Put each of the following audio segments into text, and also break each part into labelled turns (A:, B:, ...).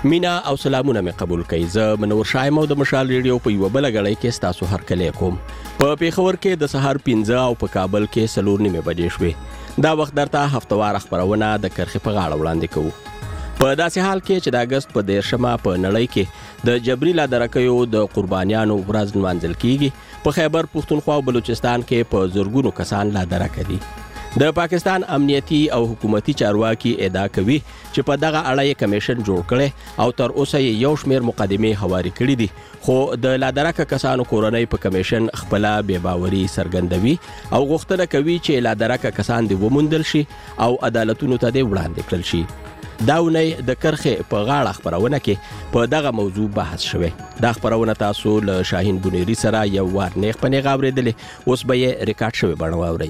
A: مینا او سلامونه مې قبول کړئ. زه منور شایم او د مشال ریډیو په یو بل غړی کې تاسو هر کله کوم. په پیښور کې د سحر 15 او په کابل کې 4:30 بجې شوې. دا وخت درته هفتوار خبرونه د کرخې په غاړه وړاندې کوو. په داسې حال کې چې د اگست په 13 په نړۍ کې د جبري لادرکیو د قربانیانو ورځ نمانځل کیږي. په خیبر پختونخوا او بلوچستان کې په زورګونو کسان لادرکه دي. د پاکستان امنیتي او حکومتي چارواکي ادعا کوي چې په دغه اړه یې کمیشن جوړ کړي او تر اوسه یې یو شمېر مقدمې هواري کړي دي، خو د لادرکه کسانو کورنۍ په کمیشن خپل بې باوري څرګندوي او غوښتنه کوي چې لادرکه کسان دې وموندل شي او عدالتونو ته دې وړاندې کړل شي. دا ونې د کرخې په غاړه خبرونه کې په دغه موضوع بحث شوه. دا خبرونه تاسو له شاهین بنيري سره یو وار نیغ په نیغ اورېدلې، اوس به یې ریکارډ شوی بڼه واورئ.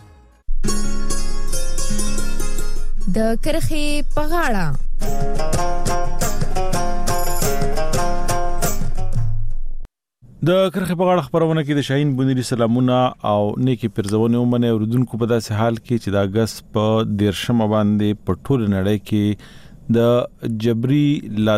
B: د کرخې په غاړه
C: د کرخې په غاړه خبرونه کې د شاهین بنيري سلامونه او نیکی پرزونه ومنه اوردونکو په داسې حال کې چې د اگست په 13 باندې په ټول نړۍ کې د جبري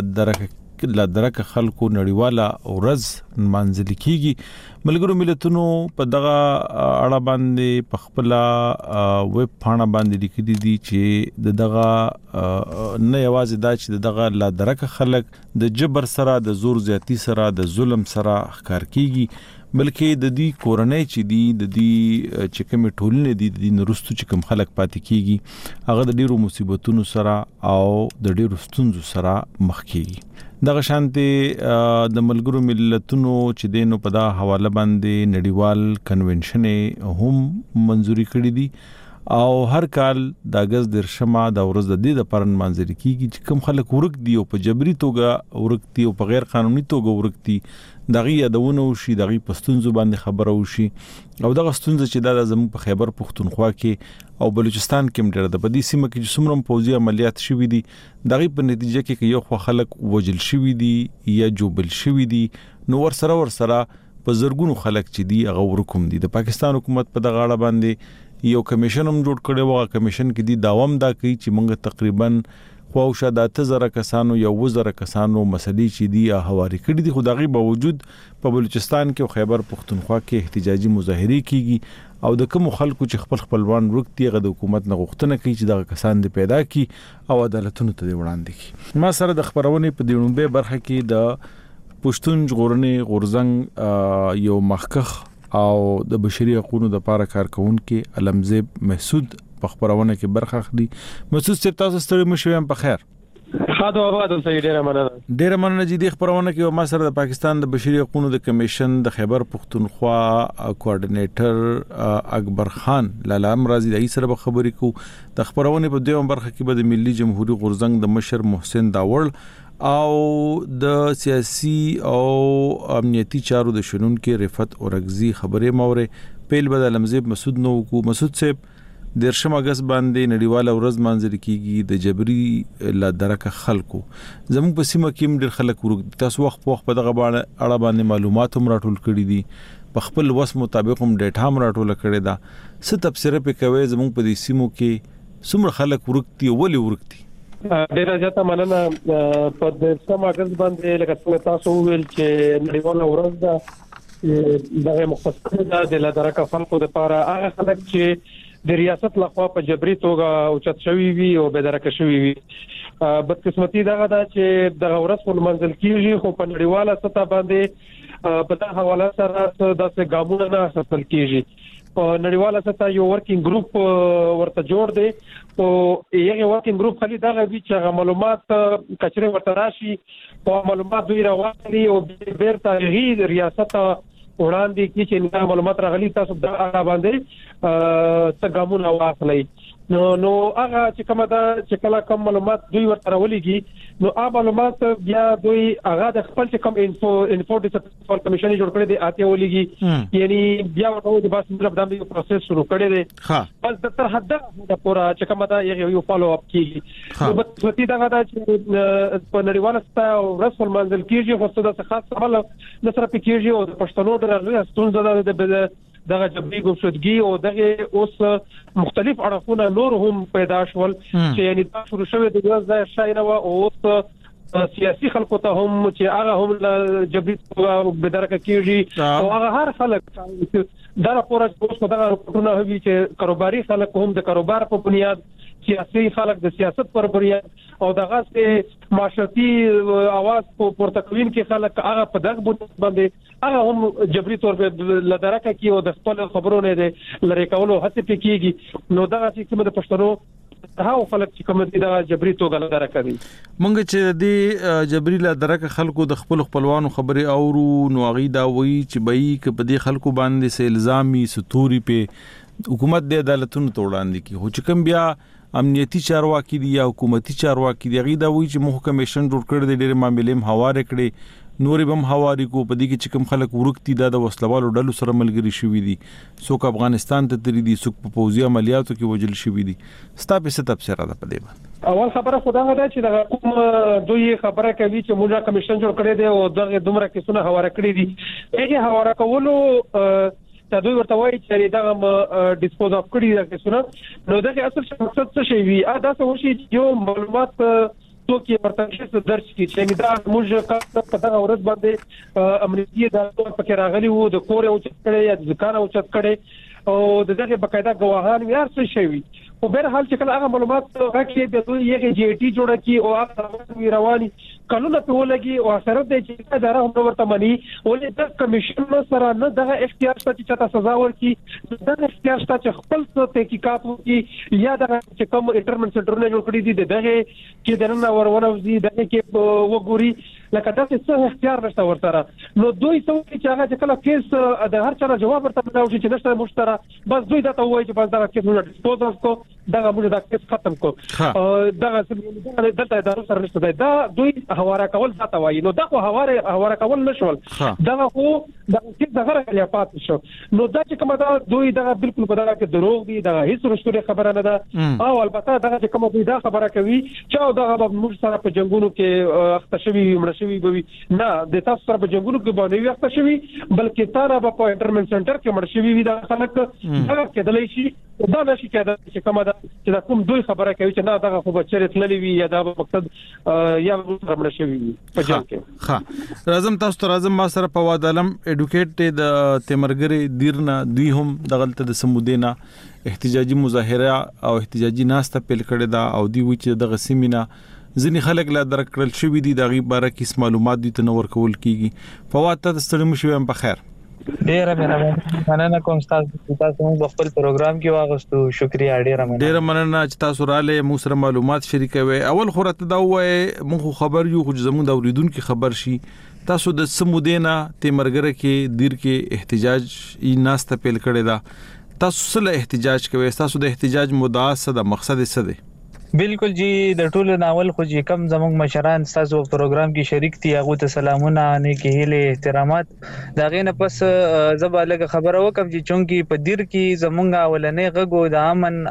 C: لادرکه خلکو نړیواله ورځ منځل کیږي. ملګرو ملتونو په دغه اړه باندې په خپل ویب پاڼه باندې لیکلي دي چې دغه نه یوازې دا چې دغه لادرکه خلک د جبر سره، د زور زیاتی سره، د ظلم سره ښکار کیږي، بلکې د دې کورنۍ چې دي، د دې چې کوم ټولنې دي، د دې نورستو چې کوم خلک پاتې کیږي، هغه د ډیرو مصیبتونو سره او د ډیرو ستونزو سره مخ کیږي. دغه شانته د ملګرو ملتونو چې دینو په دا حواله باندې نړیوال کنونشن هم منځوري کړی دي او هر کال د اگست 13 د ورځ د دې د پرن منځري کیږي چې کوم خلک ورک دي او په جبري توګه ورک دي او په غیر قانوني توګه ورک دي، دغه یادونه وشي، دغه پښتونزو باندې خبره وشي. او دغه ستونزه چې دا زموږ په خیبر پختونخوا کې او بلوچستان کې مډر د بدی سیمه کې چې څومره پوځي عملیات شوي دي، دغه په نتیجه کې یو خو خلک وجل شوي دي یا جوبل شوي دي، نو ور سره په زرګونو خلک چې دي هغه ورکوم دي. د پاکستان حکومت په دغه اړه باندې یو کمیشن هم جوړ کړی و. کمیشن کې دي داوام دا کوي چې موږ تقریبا خواوشه د 1000 کسانو یا 1000 کسانو مسلې چې دي هواري کړي دي، خو دغه باوجود په بلوچستان کې او خیبر پختونخوا کې احتجاجي مظاهره کیږي او د کوم خلکو چې خپلوان ورکتي غو د حکومت نه غوښتنه کوي چې دغه کسان دې پیدا کی او عدالتونو ته وړاندې کی. ما سره د خبرونه په دیونبه برخه کې د پښتون ژغورنې غورزنګ یو مخکخ او د بشري حقوقو د لپاره کارکونکو علمزیب محسود په خبرونه کې برخه اخلي. محسود صاحب تاسو ستړي مشوي په خیر؟
D: خاطر آباد اوسئ. ډیره مننه
C: چې د خبرونه کې ما سره د پاکستان د بشري حقوقو د کمیشن د خیبر پختونخوا کوارډینیټر اکبر خان لالا امرازي د سره خبرې کو. د خبرونه په دیوم برخه کې به د ملي جمهوریت غورزنګ د مشر محسن داوړ او د سیاسي او امنیتي چارو د شنون کې رفعت اورغزي خبرې مورې پیل بدل علمزیب مسعود نو کو. مسعود صاحب 13 اگست باندې نړیواله ورځ منځري کیږي د جبري لادرکه خلکو. زموږ په سیمه کې ډېر خلک ورک تاسو وخت په دغه اړه باندې معلومات هم راټول کړي دي، په خپل وس مطابق هم ډیټا هم راټول کړي دا. څه تفسیر په کوي زموږ په دې سیمو کې څومره خلک ورکتي او ولې ورکتي؟
D: ډیره زیاته مننه. په 13 اگست باندې لکه څنګه تاسو ویل چې نړیواله ورځ ده، دغه مختص ده د لادرکه خلکو لپاره هغه خلک چې د ریاست لخوا په جبري توګه اوچت شوی وي او بدرکه شوی وي. بدقسمتي دغه دا چې دغه ورځ په منځل کېږي، خو په نړیواله سطح باندې په دغه حواله سره د ګامونو نه اخیستل کېږي. په نړیواله سطح یو ورکینګ ګروپ ورته جوړ دی او یو ورکینګ ګروپ خالي دغه وی چې معلومات کچره ورته راشي او معلومات دوی راوړي او بیرته غیر ریاست وړاندې کی چې معلومات راغلي تاسو د هغه باندې څنګه واخلئ. نو هغه چې کومه دا چې کله کوم معلومات دوی ورته راولېږي، نو هغه معلومات بیا دوی هغه د خپل چې کوم انفو ډیسپل کمیشن جوړ کړی دی اته ولېږي، یعنی بیا ورته د باس مطلب د پروسس شروع کړی دی. بس تر حد د پورا چې کومه دا یو فالو اپ کیږي. نو په څه دا دا چې په نړیواله سطح او رسمي منځل کیږي، خو څه د خاص عمل نصر پکېږي او د پښتنو درغلي ستونزه دغه جبري ګمشدګي او دغه اوس مختلف اړخونه نور هم پیدا شول چې یعنی دا شروع شوه د ځای شاینه او اوس سیاسي خلکو ته هم چې هغه هم جبري بدرکه کیږي او هغه هر خلک دا راپور اوس دا راپورونه هوي چې کاروباري خلک هم د کاروبار په بنیاد سیاسي خلک د سیاست پر بنیاد او دغه سه معاشرتي اواز په پورتکوین کې خلک هغه په دغه بنیاد باندې هغه هم جبري تور په لدرکه کې او د خپل خبرونه د لری کولو هڅه کوي نو دغه چې کوم د پښتنو هاو خلک چې کوم دي دا جبري توګه لدرکه دي
C: مونږ چې د جبري لدرکه خلکو د خپلوانو خبري اورو نو هغه دا وایي چې بې ک په دې خلکو باندې سه الزامي ستوري په حکومت د عدالتونو توړاندې کی هو چې کوم بیا امنیتي چارواکي دي یا حکومتي چارواکي دي غي دا وایي چې محکمېشن جوړ کړ دي ډېر معاملې هواره کړي نورې بم حواري کو په دې کې چې کوم خلک ورکتي د وسلوالو ډلو سره ملګری شوي دي څوک افغانستان ته تری دي څوک په پوځي عملیاتو کې وجل شوي دي ستا په ست تفسیر ده په دې باندې
D: اول خبره خدای ده چې دا کوم دوی خبره کوي چې موږ کمیشن جوړ کړی دی او دغه دومره کیسونه حواله کړی دي هغه حواله کولو ته دوی ورته وایي چې دا ډیسپوز اف کړی دا کیسونه نو دغه اصل مقصد څه شي وي دا څه وشي یو معلومات توکي ورته درج کی چې دا موږ په دغه ورځ باندې امنیتي ادارو پکې راغلي وو د کور او چت کړي یا د ځکان او چت کړي او دغه بقاعده غواهان یې څه شوی په بهر حال چې کله هغه معلومات راکړي د دوی یو جی ټی جوړ کی او هغه رواني قانون په ولګي او سره د چې اداره هم ورته مني ولې د کمیشن سره نه دغه اختیار شته چې تاسو سزا ورکړي دغه اختیار شته چې خپل تحقیقات وکړي یا دغه چې کوم انټرمنټ سنټرونه جوړ کړي دي دغه چې دنه ورونوزي دغه کې وګوري لکه دا څه اختیار نشته ورته نو دوی څو چې هغه کله کیس د هر چا جواب ورته راوړي چې نشته مشترک بس دوی دا ته وایي چې بس دا کیس موږ ډیسپوز کو دا موږ دا کیس ختم کو دا دلته ادارو سره نشته دا دوی حواله کول ځاته وایي نو دا خو حواله کول نشول دا خو دا کیس دغه یا پات شو نو دا چې کومه دا دوی دا بالکل په دا کې دروغ دي دا هیڅ رښتوري خبره نه ده او البته دا چې کومه دوی دا خبره کوي چې دا موږ سره په جنگونو کې اخته شوی شوی بوي نه د تاسو سره په جنگونو کې باندې وخت شوی بلکې تاسو په انټرمنټ سنټر کې مړ شوی وي دا خلک دا کېدلای شي دا نشي کېدای چې کومه دا چې کوم دوی خبره کوي چې نه دا خو بچره تللی وي یا دا مقصد یا مړ شوی وي په جنگ کې
C: ها راځم تاسو ته راځم ما سره په وادلم اډوکیټ د تیمرګری دیرنا دوی هم دغلت د سمودینا احتجاجي مظاهره او احتجاجي ناسته پیل کړي دا او دی و چې د غسیمینا ځینې خلک لا درکړل شوی دي دغه باره کې معلومات دي تنور کول کیږي فواد ته ستړي مشو هم په خیر
E: ډیره مننه کوم تاسو په خپل پروګرام کې واغستو شکریا ډیره
C: مننه چې تاسو رااله مو سره معلومات شریکوي اول خو راته دا وای مو خبر یو خو زموږ د اوریدونکو خبر شي تاسو د سمودینا تیمرګره کې دیر کې احتجاج یې ناسته پیل کړی دا تاسو سره احتجاج کوي تاسو د احتجاج مدعا څه د مقصد څه دی
E: بالکل جی د ټولو ناول خو چې کم زموږ مشران تاسو پروګرام کې شریک دي هغه ته سلامونه نه کې هله احترامات دا غینه پس زبا لګه خبره وکم چې چونکی په دیر کې زمونږ اولنې غږو د امن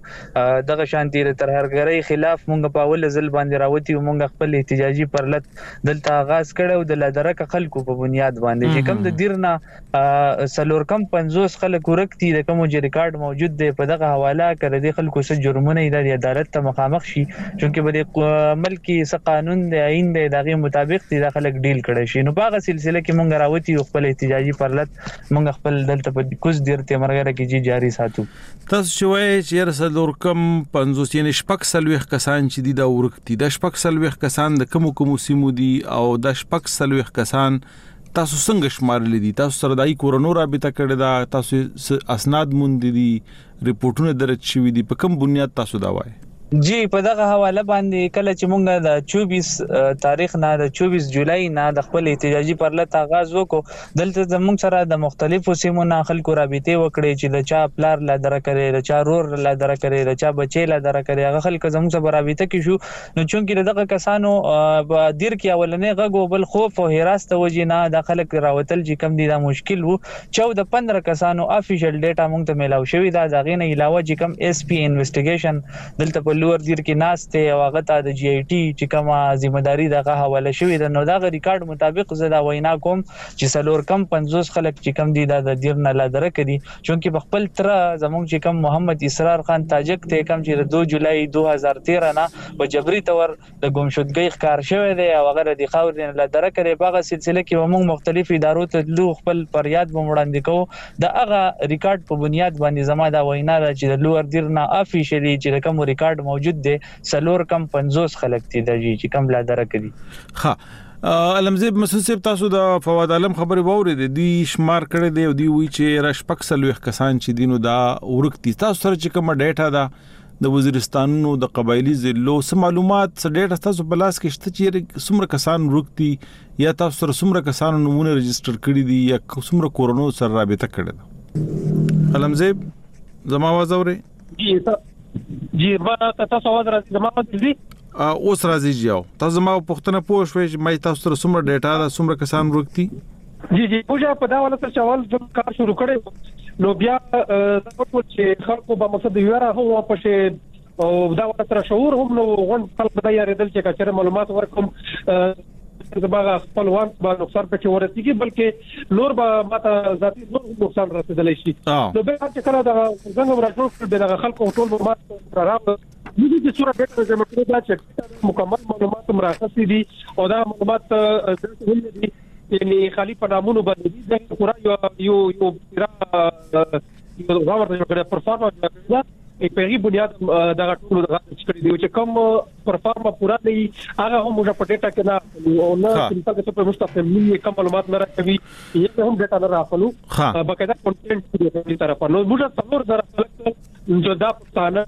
E: او دغه شانتي تر هرګری خلاف مونږ په اول ځل باندې راوتی مونږ خپل احتجاجي پرلط دلته آغاز کړو د لدرک خلکو په بنیاد باندې چې کم د دیرنا سلور کم 50 خلک ورکتي د کوم چې ریکارډ موجود دی په دغه حواله کړی د خلکو سره جرمونه د عدالت مخامخ شي چونکه په ملکی س قانون د عین د دغه مطابق د خلک ډیل کړي شي نو په هغه سلسله کې مونږ راوتی خپل احتجاجي پرلط مونږ خپل دلته په کوز ډیر تیمرګره کې جاری ساتو
C: تاسو شوي چې رسل ورکم 50 یعنی شپک سلويخ کسان چې د ورکتي د شپک سلويخ کسان د کوم سیمو دي او د شپک سلويخ کسان تاسو څنګه شمارل دي تاسو سره دای کورونو رابطه کړی دا تاسو اسناد مونږ دي ریپورتونه درج شوي دي په کوم بنیاد تاسو دا وایي
E: جی په دغه حواله باندې کله چې مونږ د 24 تاریخ نه د 24 جولای نه د خپل احتجاجي پرلط آغاز وکړو دلته زموږ سره د مختلفو سیمونو خلکو رابطه وکړي چې د چا پلار لا درکړي د چا رور لا درکړي د چا بچي لا درکړي هغه خلک زموږ سره رابطه کې شو نو چونکی دغه کسانو په دیر کې اولنې غږ بل خوف او هراس ته وجې نه د خلک راوتل چې کم دي دا مشکل وو 14-15 کسانو افیشل ډیټا مونږ ته ملاو شوی دا دغه نه علاوه چې کم اس پی انویسټیګیشن دلته لوړ دیر کې ناشته او هغه ته د جی آی ټي چې کومه ځمېداري دغه حواله شوې ده نو دا ریکارډ مطابق زه دا وینا کوم چې سلور کم 50 خلک چې کم دي د دیر نه لادره کړي چونکه په خپل تر زموږ چې کم محمد اسرار خان تاجک ته کم چې 2 جولای 2013 نه په جبري تور د ګمشدګۍ ښکار شوی دی او هغه د خاور نه لادره کړي په هغه سلسله کې موږ مختلف ادارو ته لو خپل فریاد وړاندې کوو د هغه ریکارډ په بنیاد باندې زما دا وینا ده چې د لوړ دیر نه افیشلی چې کوم ریکارډ موجود دی سلور کم 50 خلک دي چې کم لادره کړي.
C: ها علمزیب مسعود صاحب تاسو د فواد عالم خبري واورې دي شمار کړي دی او دی وی چې راشپکسل وخ کسان چې دینو دا ورکتی تاسو سره چې کوم ډیټا ده د وزیرستانونو د قبایلی ضلعو سم معلومات څه ډیټا تاسو بلاس کې شته چې څومره کسان ورکتی یا تاسو سره څومره کسان نمونه رجستر کړي دي یا څومره کورونو سره رابطه کړي ده علمزیب زما आवाज اوري
D: جی ما تاسو आवाज راځي زما आवाज دي
C: اوس راځي جاو تاسو ما پښتنه پوښ وې چې مې تاسو سره څومره ډیټا دا څومره کسان ورکتی
D: جی پوجا په دا ولا څه چوال د کار شروع کړي نو بیا تاسو چې خلکو به مقصد یوره هو په او دا ولا تر شعور هم نو غون خلک دا یاردل چې کچره معلومات ورکوم زباغه خپلوان به نقصان پکې ورسیږي بلکې نور به ماته ذاتي نقصان رسیدلی شي نو به چې کله دا څنګه راټول به د خلکو ټول معلومات راغله دغه صورت د زموږ د چې مکمل معلومات مراخصي دي او دا معلومات دي یعنی خالی په نامونو باندې دي پورا یو غوړ د پرفارمنس په بنیاد دا ټول د کړي دی چې کوم پرفارما پورا دی هغه هم موږ په ډیټا کې نه او نه چې په مستقیم ملي کوم معلومات نه راکوي یې هم ډیټا نه راخلو باقاعده کنټینټ دی طرف نو موږ څلور زره جو دا پښتانه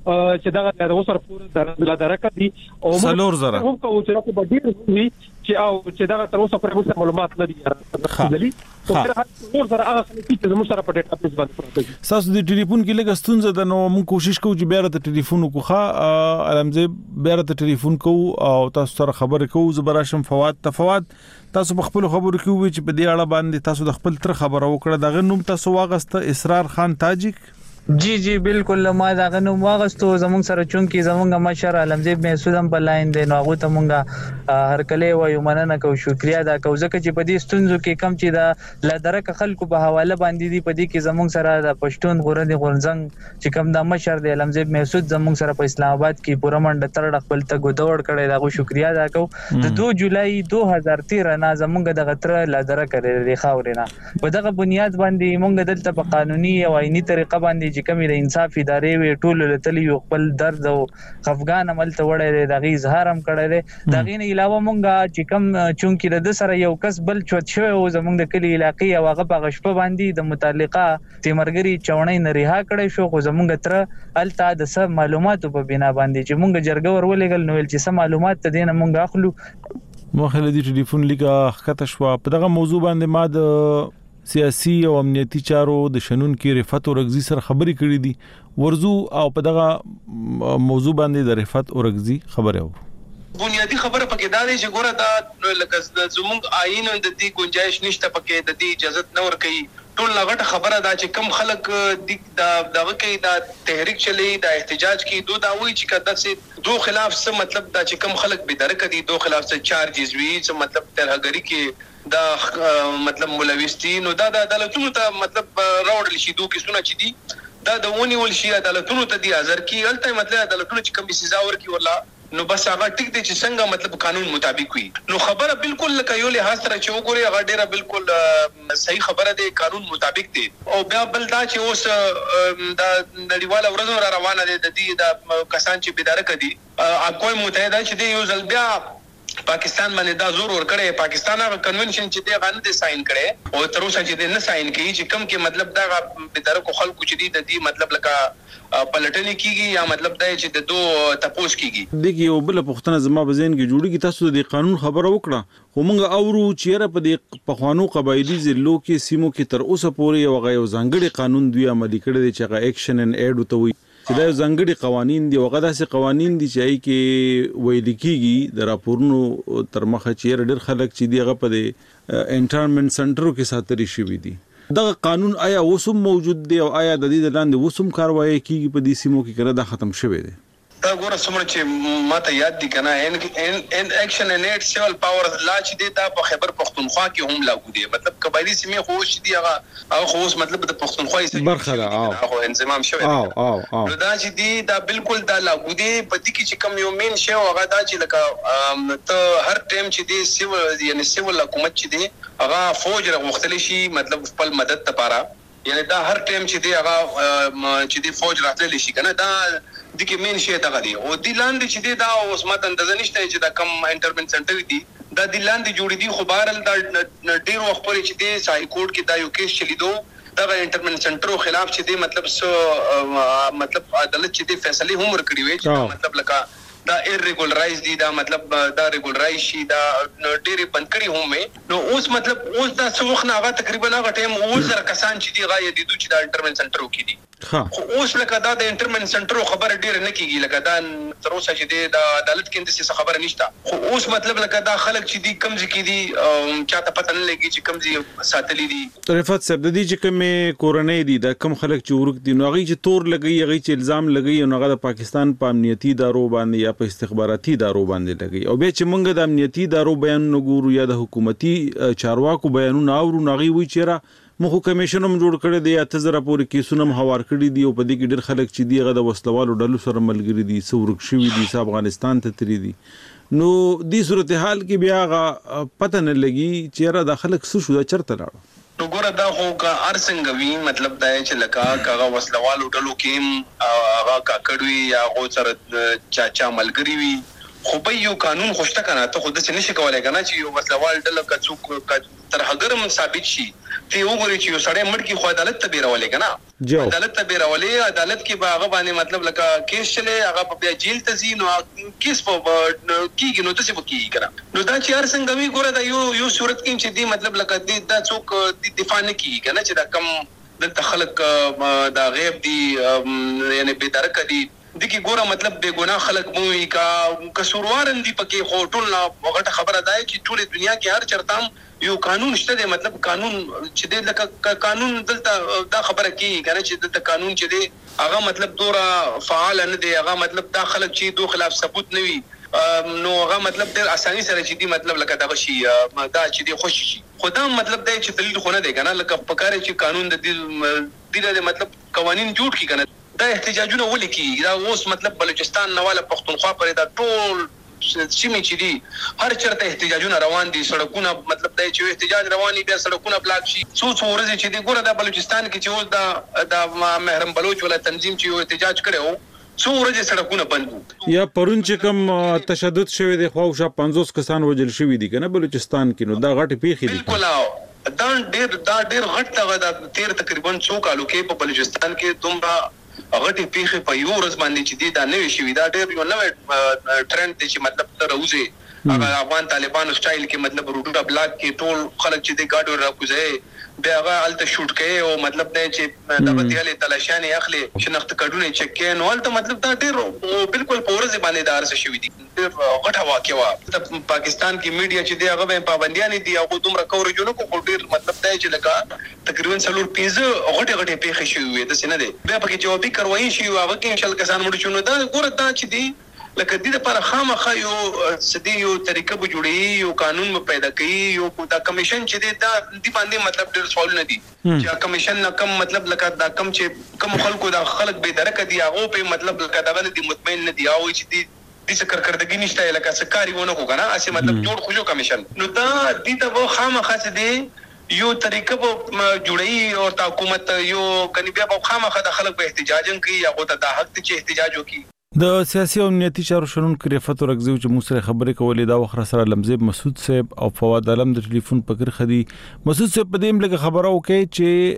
D: چې دا د اوسر پور د درکه دي او
C: څلور زره
D: هم کوو چې په ډیر وي چې او چې دا تر اوسه پرې موږ معلومات نه دي راځلي او تر هغه زره هغه چې موږ سره په ډیټا بیس باندې پروت
C: تاسو د ټلیفون کې لګ ستونزه ده نو موږ کوشش کوو چې بیا د ټلیفون کوخه علمزه بیا د ټلیفون کوو او تاسو سره خبرې کوو زبراشم فواد تاسو په خپل خبرو کې وی چې په دې اړه باندې تاسو د خپل تر خبرو وکړه دغه نوم تاسو واغسته اسرار خان تاجک
E: جی بالکل ما دا غنو واغستو زمونږ سره چونکی زمونږ مشر علمزیب محسود هم په لاین دی نو هغه ته مونږه هر کله وایو مننه کو شکریا دا کو ځکه چې په دې ستونزو کې کم چې دا لدرک خلکو په حواله باندې دی په دې کې زمونږ سره د پښتون غورندې غورنځنګ چې کم دا مشر دی علمزیب محسود زمونږ سره په اسلام آباد کې پوره منډه تر خپل ته ګډوډ کړي دا کو شکریا دا کو د 2 جولای 2013 نه زمونږ د غتر لدرک لري خاورینه په دغه بنیاد باندې مونږ دلته په قانوني او آئینی طریقه باندې چې کمی د انصاف ادارې وی ټول لتلی خپل درد او خفغان عمل ته وړي د غي اظهار هم کړی دی دا غي نه علاوه مونږه چې کم چونکی د سره یو کس بل چوت شوی او زمونږ د کلی علاقې او هغه په غشپه باندې د متعلقه تیمرګری چونې نه رها کړی شو خو زمونږ تر الته د سم معلوماتو په بنا باندې چې مونږ جرګه ورولېګل نو چې سم معلومات ته دینه مونږ اخلو
C: مخله دي ټلیفون لیکه خطه شو په دغه موضوع باندې ما د سیاسي او امنیتي چارو د شنن کې رفعت اورغزي سره خبرې کړې دي ورزو او په دغه موضوع باندې د رفعت اورغزي خبره و
F: بنیادی خبره پکې دا دی چې ګوره دا لکه زموږ آئین د دې گنجائش نشته پکې د دې اجازه نه ور کوي ټول لغټه خبره دا چې کم خلک دا کوي دا تحریک چلی دا احتجاج کی دا وایي چې کده سي دو خلاف څه مطلب دا چې کم خلک به درک دي دو خلاف څه چارجز وی څه مطلب ترهګری کې دا مطلب ملوثین او دا عدالتونو ته مطلب راوړل شي دوه کیسونه چې دي دا د ونی ول شي عدالتونو ته دی حاضر کی الته مطلب عدالتونو چې کوم سزا ورکي ولا نو بس هغه ټیک دي چې څنګه مطلب قانون مطابق وي نو خبره بالکل لکه یو له حاصله چې وګوري هغه ډیره بالکل صحیح خبره ده قانون مطابق دي او بیا بل دا چې اوس دا نړیواله ورځ را روانه ده د دې د کسان چې بیدار کړي اقوام متحده چې دی یو ځل بیا پاکستان باندې دا زور ور کړی پاکستان هغه کنونشن چې دی غن دي ساين کړي او تر اوسه چې دی نه ساين کوي چې کم کې مطلب دا بیدار کو خلکو چې دی د دې مطلب لکه پلټنې کیږي یا مطلب دا چې د دوه تپوس کیږي
C: دغه یو بل پښتنه زما بزین کې جوړیږي تاسو د قانون خبره وکړه خو موږ اورو چې را په دې پخوانو قبایلی ضلعو کې سیمو کې تر اوسه پورې یو غو ځانګړي قانون دوی عملي کړی دی چې هغه اکشن ان ایډ وتوي چې دا ځانګړي قوانين دي او غداسې قوانين دي چې ای کې ویل کیږي د راپورونو تر مخه چې ډېر خلک چې دی هغه په انټرمنټ سنټرو کې ساتري شوی دي دغه قانون آیا وسوم موجود دی او آیا د دې لاندې وسوم کاروایی کیږي په دې سیمو کې کړه دا ختم شوی دی
F: دا ګوره څومره چې ماته یاد دي کنه ان اکشن ان ایټ سیول پاور لا چې دی دا په خیبر پختونخوا کې هم لاګو دی مطلب قبایلی سیمې خو شي دی هغه خو مطلب د پختونخوا یې
C: برخه ده
F: هغه انضمام شوی نو دا چې دی دا بالکل دا لاګو دی په دې کې چې کوم یو مين شی هغه دا چې لکه ته هر ټیم چې دی سیول یعنی سیول حکومت چې دی هغه فوج راغختلی شي مطلب خپل مدد لپاره یعنی دا هر ټیم چې دی هغه چې دی فوج راتللی شي کنه دا د کې مين شي دا غدي او د لاندې چې دی دا اوس ماته اندازه نشته چې دا کم انټرمنټ سنټر دی دا د لاندې جوړې دي خو بهرل دا ډیر وخت پورې چې دی سای کوډ کې دا یو کیس چلیدو دا انټرمنټ سنټر خلاف چې دی مطلب مطلب عدالت چې دی فیصله هم ورکړي وي چې مطلب لکه دا ایرریګولرایز دي دا مطلب دا ریګولرایز شي دا ډېری بند کړي هم نو اوس مطلب اوس دا څوخ نه هغه تقریبا هغه ټیم اوس سره کسان چې دی غايه دي چې دا انټرمنټ سنټر وکړي دي خو اوس لکه دا د انټرمنټ سنټر خبره ډېر نه کیږي لکه دا تر اوسه چې دی دا عدالت کې د څه خبره نشته خو اوس مطلب لکه دا خلک چې دی کمز کې دي چاته پته نه لګي چې کمزي ساتلې دي
C: رفعت صاحب د دې چې کوم کورنۍ دي دا کم خلک چې ورک دي نو هغه چې تور لګي هغه چې الزام لګي نو هغه د پاکستان په امنیتي ادارو باندې یا په استخباراتي ادارو باندې لګي او به چې موږ د امنیتي ادارو بیان نګورو یا د حکومتي چارواکو بیانونه اورو نغي وی چیرې مخ کمیشن هم جوړ کړی دی 8000 پورې کیسونه هم هوار کړی دی او په دې کې ډېر خلک چې دی غو د وسلوالو ډلو سره ملګری دي سورک شوی دي افغانستان ته تری دي نو دې صورتحال کې بیا غا پته نه لګي چیرې د خلک څه شو چرته لاړو
F: نو ګوره دا خو کا ارڅنګ وی مطلب دا چې لکه کاغه وسلوالو ډلو کې هغه کاکړوي یا غو سره چاچا ملګری وي خو به یو قانون خوشته کنه ته خود څه نشي کولای کنه چې یو وسلوال ډله کڅوک تر هغه ثابت شي ته وګوري چې یو سړی مړ کی خو عدالت ته بیرولې کنه عدالت ته بیرولې عدالت کې به هغه باندې مطلب لکه کیس چلے هغه په جیل ته ځي نو کیس په کیږي نو څه وکړي کنه نو دا چې هر څنګه وی ګوره دا یو صورت کې چې دی مطلب لکه دا څوک دفاع نه کوي کنه چې دا کم دلته خلک دا غیب دي یعنی بيدرک دي دغه ګوره مطلب بے ګناه خلک موي کا قصوروارن دي پکې خو ټول وغټه خبره ده چې ټول دنیا کې هر چرتام یو قانون شته دی مطلب قانون چې دی لکه قانون دلته دا خبره کوي کنه چې دلته قانون چې دی هغه مطلب دورا فعال نه دی هغه مطلب دا خلک چې دوه خلاف ثبوت نه وي نو هغه مطلب ډېر اساني سره چې دی مطلب لکه دا شي دا چې دی خوشي شي خدا مطلب دا چې دلیل خو نه دی کنه لکه پکاره چې قانون د دې مطلب قوانين جوړ کی کنه دا احتجاجونه ولې کیږي دا اوس مطلب بلوچستان نواله پختونخوا پر دا ټول سیمه چې دي هر چرته احتجاجونه روان دي سړکونه مطلب دا چې احتجاج رواني بیا سړکونه بلاک شي څو ورځې چې دی ګوره دا بلوچستان کې چې اوس دا محرم بلوچ ولا تنظیم چې احتجاج کړو څو ورځې سړکونه بند
C: یا پرون چې کوم تشدد شوی دی خو 50 کسان وجل شوی دي کنه بلوچستان کې نو دا غټ پیخي دي
F: بالکل دا ډېر غټ دا تیر تقریبا 100 کالو کې په بلوچستان کې دومره غټي پیخي په یو ورځ باندې چې دا نوې شوی دا ډېر یو نوې ټرند دی چې مطلب تر روزه هغه افغان طالبانو سټایل کې مطلب روډا بلاک کې ټول خلک چې دی گاډو راکوځي بیا هغه الته شوټ کوي او مطلب دا چې د بدیاله تلاشانه اخلي شناخت کډونه چک کوي نو الته مطلب دا ډېر بالکل پورز باندې دار څه شوی دي غټه واقعا د پاکستان کې میډیا چې دی هغه په پابندیان دي هغه دومره کوریجونه کو ډېر مطلب دا چې لکه تقریبا 3 غټه پیښې شوې د سینه دی بیا پکې جوابي کاروایی شي هغه کې انشاء الله کسان مړ شونه دا ګوره دا چې دی لکه دې لپاره خامخا یو سدي یو طریقه به جوړي یو قانون به پیدا کوي یو دا کمیشن چې دا د باندې مطلب ډېر سوال نه دي چې کمیشن نه کم مطلب لکه دا کم چې کم خلکو دا خلک به درک دي هغه په مطلب لکه دا باندې مطمئن نه دي او چې دې څه کارکړدګي نشته لکه سکاري ونه کو کنه اسی مطلب جوړ خوشو کمیشن نو دا دې ته و خامخا سدي یو طریقه به جوړي او تا حکومت یو کني بیا خامخا د خلک به احتجاجن کوي هغه ته د حق ته احتجاج وکي
C: د سیاسي او امنیتي چارو شنونکو رفعت ورغزي چې موږ سره خبرې کولې دا وخت سره لمزيب مسعود صاحب او فواد عالم د ټلیفون پکر خدي مسعود صاحب په دې املګه خبره وکړي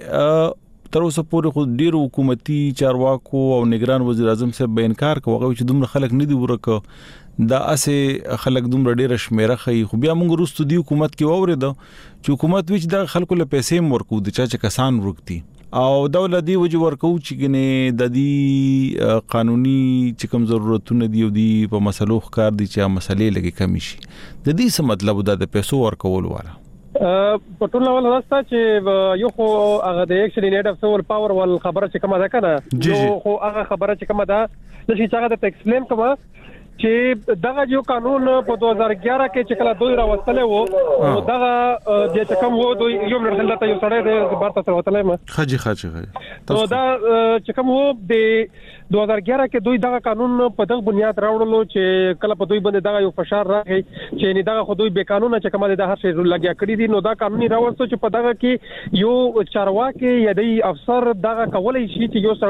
C: چې تر اوسه پورې خو ډیر حکومتي چارواکو او نگران وزیر اعظم صاحب به انکار کوي چې دومره خلک نه دی ورکه دا اسه خلک دومره ډیر شمیره خي خو بیا موږ وروسته دی حکومت کې وورید چې حکومت وچ د خلکو له پیسې ورکو د چا کسان ورکتي او دولتي وجو ورکو چې ګنه د دې قانوني چې کوم ضرورتونه دی او دی په مسلو ښکار دي چې مسلې لګي کمی شي د دې څه مطلب د پیسو ورکول والا
D: په ټول ډول راسته چې یو خو هغه د اکشن نیټ اف سول پاور ول خبره چې کومه ده کنه یو خو هغه خبره چې کومه ده د شي څنګه د ایکسپلین کومه چې دغه یو قانون په 2011 کې چې کله دوی راوستلې وو دغه د کوم وو دوی یو مرحله ته یو سره د بارته سره وتلې ما
C: خجي
D: نو دا چې کوم وو د 2011 کې دوی دغه قانون په دغه بنیاد راوړلو چې کله په دوی باندې دغه یو فشار راغی چې نه دغه خو دوی به قانون چې کومه د هر شی لګیا کړی دي نو دا قانوني راوستو چې په دغه کې یو چارواکي یا د افسر دغه کولای شي چې یو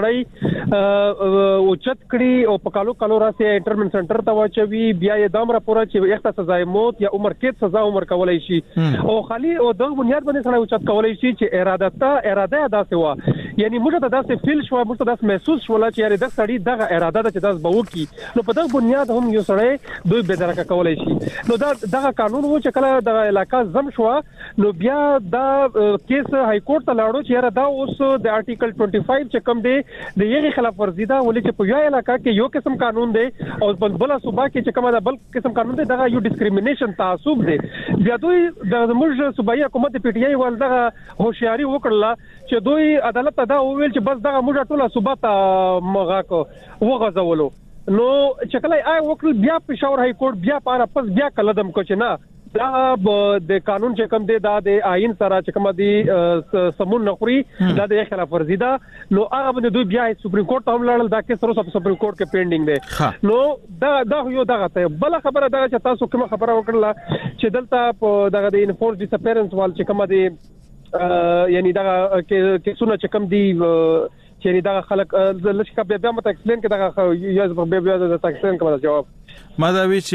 D: سړی او چت کړی او په کالو راسي انټرمنټ سنټر ته واچوي بیا یې دام را پوره چې اخته سزا موت یا عمر قید سزا عمر کولای شي او خالي او دغه بنیاد باندې سره اوچت کولای شي چې اراده داسې و یعنی موږ ته داسې فیل شو موږ ته داسې محسوس شول چې یاره د سړی دغه اراده ده چې داس به وکي نو په دغه بنیاد هم یو سړی دوی به درکه کولای شي نو دغه قانون و چې کله د علاقہ زم شو نو بیا دا کیس های کورټ ته لاړو چې یاره دا اوس د آرټیکل 25 چې کوم دی د یغي خلاف ورزي ده ولې چې په یو علاقہ کې یو قسم قانون دی او بل صوبه کې چې کومه بل قسم قانون دی دغه یو ډیسکریمینیشن تعصب دی بیا دوی د موږ صوبایي حکومت پی ټی آی ول دغه هوښیاري وکړه چې دوی عدالت دا وویل چې بس دغه موږ ټول صوبه ته مغا کو وغځولو نو چې کله آی وکړ بیا پېښور های کورټ بیا پاره پس بیا کلدم کو چې نه دا د قانون چې کوم دی دا د آئین سره چې کوم دی سمون نخوري دا د خلاف ورزي ده نو هغه باندې دوی بیا سپریم کورټ ته هم لاړل دا کې سره سپریم کورټ کې پینډینګ دی نو دا یو دغه ته بل خبره دا چې تاسو کوم خبره وکړه چې دلته په دغه د انفورس ډیسپیرنس وال چې کوم دی یعنی دا کیسونه چې کوم دی چې دا خلک لږ بیا مت ایکسپلین کې دا یو بیا د ایکسپلین کوم جواب
C: ما دا وی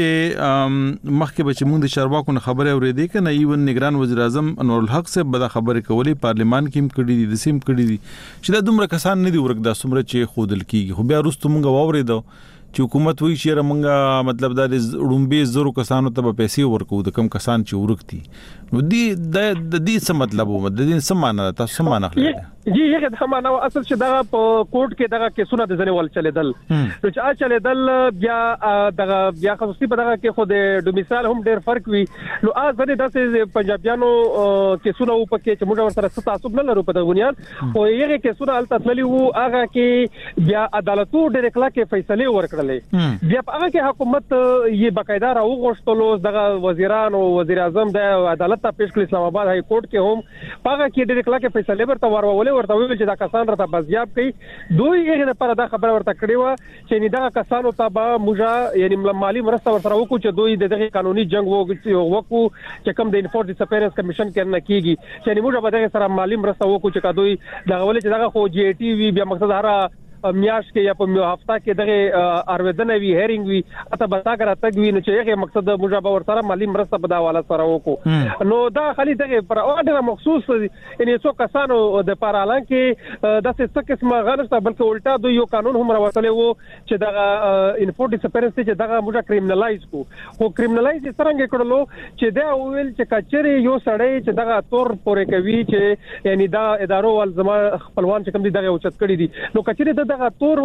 C: چې مخکې به چې مونږ د چارواکو خبره اورېدې کنه ایون نگران وزیر اعظم انور الحق صاحب به دا خبره کولی پارلیمان کې هم کړي دي د سیم کړي دي چې دا دومره کسان نه دي ورک دا څومره چې خودل کیږي خو بیا وروسته مونږ واورېدو چې حکومت وایي چې مونږه مطلب دا د رومبي زرو کسانو ته به پیسې ورکو د کم کسان چې ورکتي نو د دې څه مطلب و د دې څه معنی تاسو څه معنی خلک
D: جی هغه د معنا اصل چې دا په کورټ کې دغه کیسونه د ځنې ول چلیدل نو چې چلیدل بیا دغه بیا خصوصي په دغه کې خو د ډومیسایل هم ډېر فرق وي نو ځنې داسې پنجابیانو کیسونه و پکې چې موږ ورسره تعصب نه لرو په دغه بنیاد او هغه کیسونه الته تللی وو هغه کې بیا عدالتو ډېر کله کې فیصله ورکړلې بیا هغه کې حکومت یې باقاعده راوغښتلو دغه وزیران او وزیر اعظم د عدالت ته پیش کړ اسلام آباد های کورټ کې هم هغه کې ډېر کله کې فیصله ورته ورولې ورته ویل چې دا کسان راته بازیاب کړي دوی یې لپاره دا خبره ورته کړې و چې نه دا کسانو ته به موږ یعنی مالی مرسته ورسره وکړو چې دوی دغه قانوني جنگ وکړو چې کوم د انفورس ډیسپیرنس کمیشن کې نه کیږي چې موږ به دغه سره مالی مرسته وکړو چې دوی دغه ولې چې دغه خو جی ای ټي وی بیا مقصد هر میاش کې یا په هفته کې دغه ارویدنه وی هیرینګ وی اته بساګر اتګ وی نو چې هغه مقصد موږ به ورسره مالی مرسته په دا حواله سره وکړو نو دا خالي دغه پر اورډر مخصوص یعنی څو کسانو د پارالان کې د څه قسمه غلطه بلکې الټا دوی یو قانون هم راوړل وو چې دغه انفورس ډیسپیرنس چې دغه موږ کریمینلایز کو خو کریمینلایز څنګه کړلو چې دا ویل چې کچري یو سړی چې دغه تور پورې کوي چې یعنی دا ادارو ول زما خپلوان چې کوم دي دغه اوچت کړی دي نو کچري دغه تور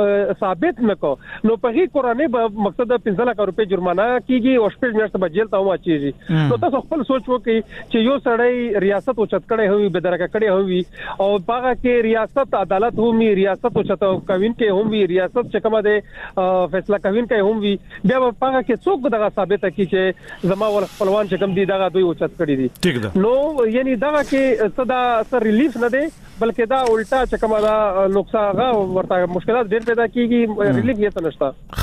D: ثابت نکو نو په هی قرآنی به مقصد 15 لک روپے جرمانه کیږي او شپږ میاشتې به جیل ته واچيږي نو تاسو خپل سوچ وکړئ چې یو سړی ریاست او چت کړي هوي بدرګه کړي هوي او هغه کې ریاست عدالت هم ریاست او چت کوین کې هم وی ریاست چې کومه ده فیصله کوین کې هم وی بیا په هغه کې څوک دغه ثابت کی چې زما ول خپلوان چې کوم دي دغه دوی او چت کړي دي نو یعنی دغه کې صدا سر ریلیف نه دی بلکې دا الټا چې کومه دا نقصان ورته مشکلات ډېر پیدا کیږي ریلیف یې نشته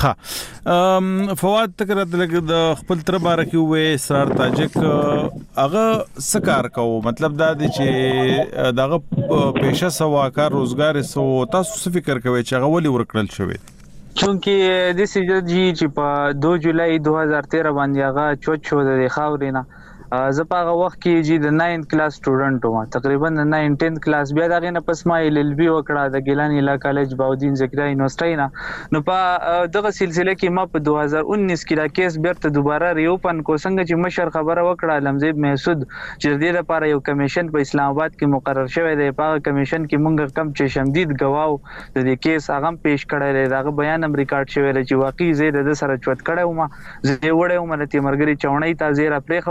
C: ها فواد تکرات لګ د خپل تر بار کې وې اسرار تاجک هغه سکار کو مطلب دا دی چې دغه پیشه سوا کار روزګار سو تاسو فکر کوي چې هغه ولي ورکړل شوی
E: چونکه د سیجی چې په 2 جولای 2013 باندې هغه چوت شو د خاورینه زه په هغه وخت کې چې د 9th کلاس سټوډنټ وم تقریبا د 10th کلاس بیا دغه نه پس ما ال ال بي وکړه د ګیلان اله کالج باودین ذکرای یونیورسيټي نه نو په دغه سلسله کې ما په 2019 کې دا کیس بیرته دوباره ریوپن کو څنګه چې مشر خبره وکړه علمزیب محسود چې د لپاره یو کمیشن په اسلام آباد کې مقرر شوی دی په کمیشن کې مونږ کم چې شمدید گواو د دې کیس هغه پیش کړی دی دا بیان هم ریکارډ شوی دی چې واقعي زید د سره چوت کړه ما زه وړم ملتي مرګري چونې تا زیره پرې خو د موزه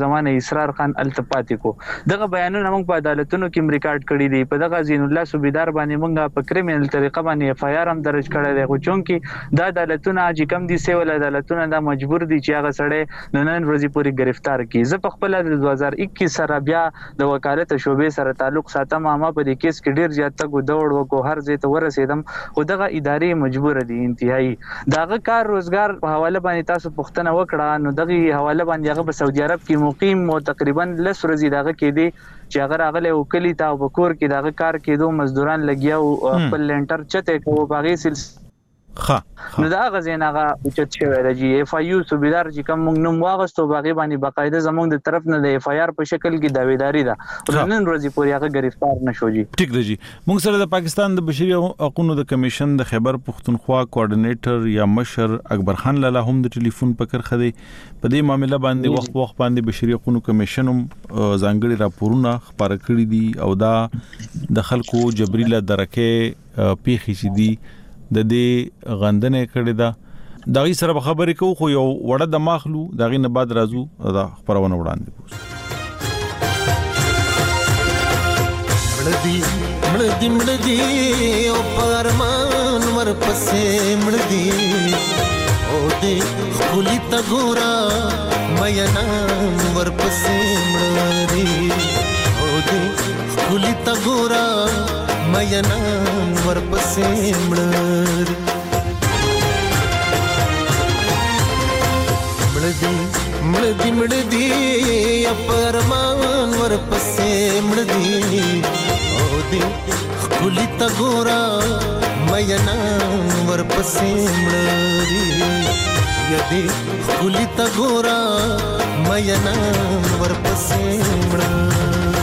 E: روانه اسرار خان التپاتې کو. دغه بیانونه موږ په عدالتونو کې ریکارډ کړی دي. په دغه زین الله صوبیدار باندې موږ په کریمینل طریقه باندې اف آی آر هم درج کړی دی، خو چونکی دا عدالتونه چې کم دي سیول عدالتونه دا مجبور دي چې هغه سړی نن ورځې پورې گرفتار کړي. زه په خپل د 2021 سره بیا د وکالت شعبې سره تعلق ساتم. ما په دې کیس کې ډیر زیات تګ دوړ وکړو، هر ځای ته ورسېدم، خو دغه ادارې مجبور دي انتهایی. داغه کار روزګار په حواله باندې تاسو پوښتنه وکړه، نو دغه حواله باندې هغه په سعودي عرب کې مقیم او تقریبا 10 ورځې دغه کې دي چې هغه راغله وکلی تا وکور کې دغه کار کېدو مزدوران لګیا او خپل لنټر چته کوو باغې سلسله نو دا غزين هغه اوچت شوی دی چې اف آی یو صوبیدار چې کوم موږ نوم واغستو باغې باندې باقاعده زموږ د طرف نه د اف آی آر په شکل کې داویداری ده، نن ورځې پورې هغه گرفتار نشو. جی
C: ټیک دی. موږ سره د پاکستان د بشري حقوقو د کمیشن د خیبر پختونخوا کوارډینیټر یا مشر اکبر خان لاله هم د ټلیفون پکر خدي په دې معاملې باندې وخت باندې بشري حقوقو کمیشن هم ځانګړي راپورونه خبره کړي دي او دا د خلکو جبري له درکه پیخي شي دي د دې غندنه کړی دا دغه سره خبرې کوو، خو یو وړه د ماخلو دغه نه بعد راځو دا خبرونه وړاندې
G: کوو. مړدي او پرمان ورپسې مړدي او دې خولي تا ګورا مېنا ورپسې مړدي او دې خولي تا ګورا مېنا ورپسې مړدي مړدي پرمان ورپسې مړدي او دې خولي تا ګورا مېنا ورپسې مړدي یدې خولي تا ګورا مېنا ورپسې مړدي.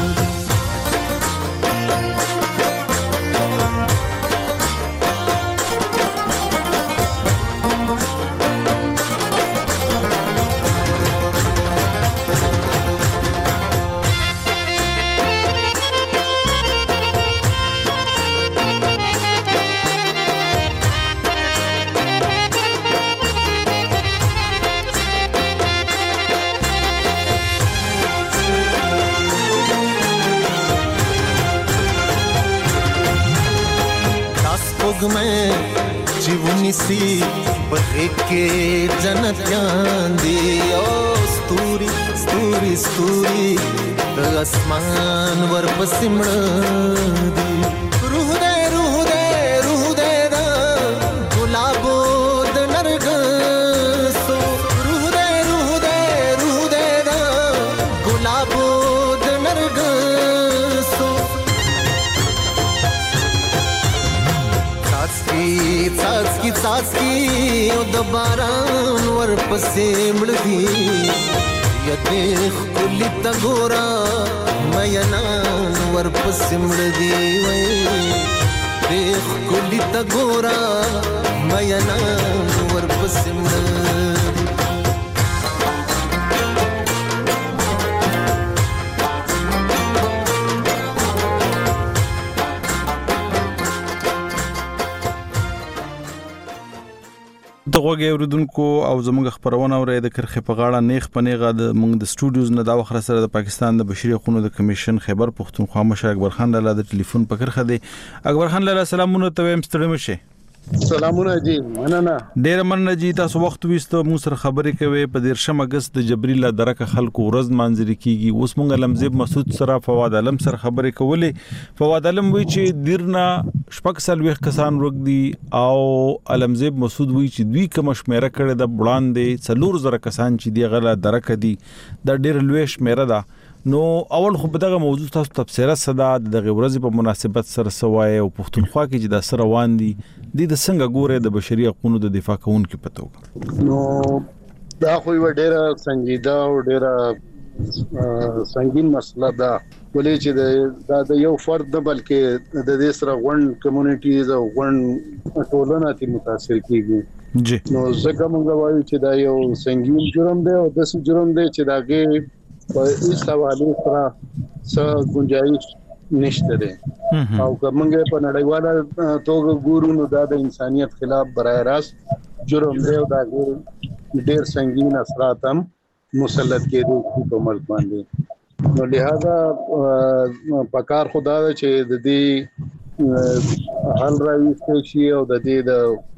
G: जीवनी सी बहे के जन्नत यादी ओ स्तूरी स्तूरी स्तूरी आसमान वर पसिमड़ी रूह दे दा गुलाबो द नरगसो रूह दे दा गुलाबो द नरगसो सासकी ओ दबारान ورپسې مړدي یته خولي تا ګورا مېنا ورپسې مړدي وې دې خولي تا ګورا مېنا ورپسې مړدي.
C: دغه اوریدونکو او زموږ خبرونه اوري د کرخه په غاړه نیخ پنیغه د موږ د سټوډیوز نه دا وخت سره د پاکستان د بشري حقوقو د کمیشن خیبر پختونخوا مشر اکبر خان لاله د ټلیفون په کرخه دی. اکبر خان لاله سلامونه ته هم ستړي مشه.
D: سلامونه جی مننه
C: ډیر مننه جی تاسو وخت وستو مو سره خبرې کوي په 13 اگست د جبريل درکه خلکو ورځ منځري کیږي. اوس مونږ لمزيب مسعود سره فواد علم سره خبرې کولې. فواد علم وی چې دیرنا شپږ سلويخ کسان ورګ دي او علمزيب مسعود وی چې دوی کوم شمیره کړي د وړاندې 4000 کسان چې دی غلا درکه دي د ډیر لوي شمیره ده. نو اول خو په دغه موضوع تاسو تفسیره صدا د ورځې په مناسبت سره سوای او پښتونخوا کې چې د سره وان دي د څنګه ګوره د بشري حقوقو د دفاع کوونکو پتو
D: نو دا خو یو ډیره سنجیده او ډیره سنگین مسله ده ولې چې د یو فرد نه بلکې د دې سره غون کمیونټیز او غون ټولنه ته متاثر کیږي
C: جی.
D: نو ځکه موږ وایو چې دا یو سنگین جرم دی او د څه جرم دی چې داګه په هیڅ حواله سره څه گنجائش نشته ده او کومګه په نړیواله توګه ګورو نو دا د انسانيت خلاف برای راست جرم دی او دا ډېر سنگین اثرات هم
H: مسلط کېدو په ملک باندې. نو لہذا پکار خدا چې د دې حل راوي شي او د دې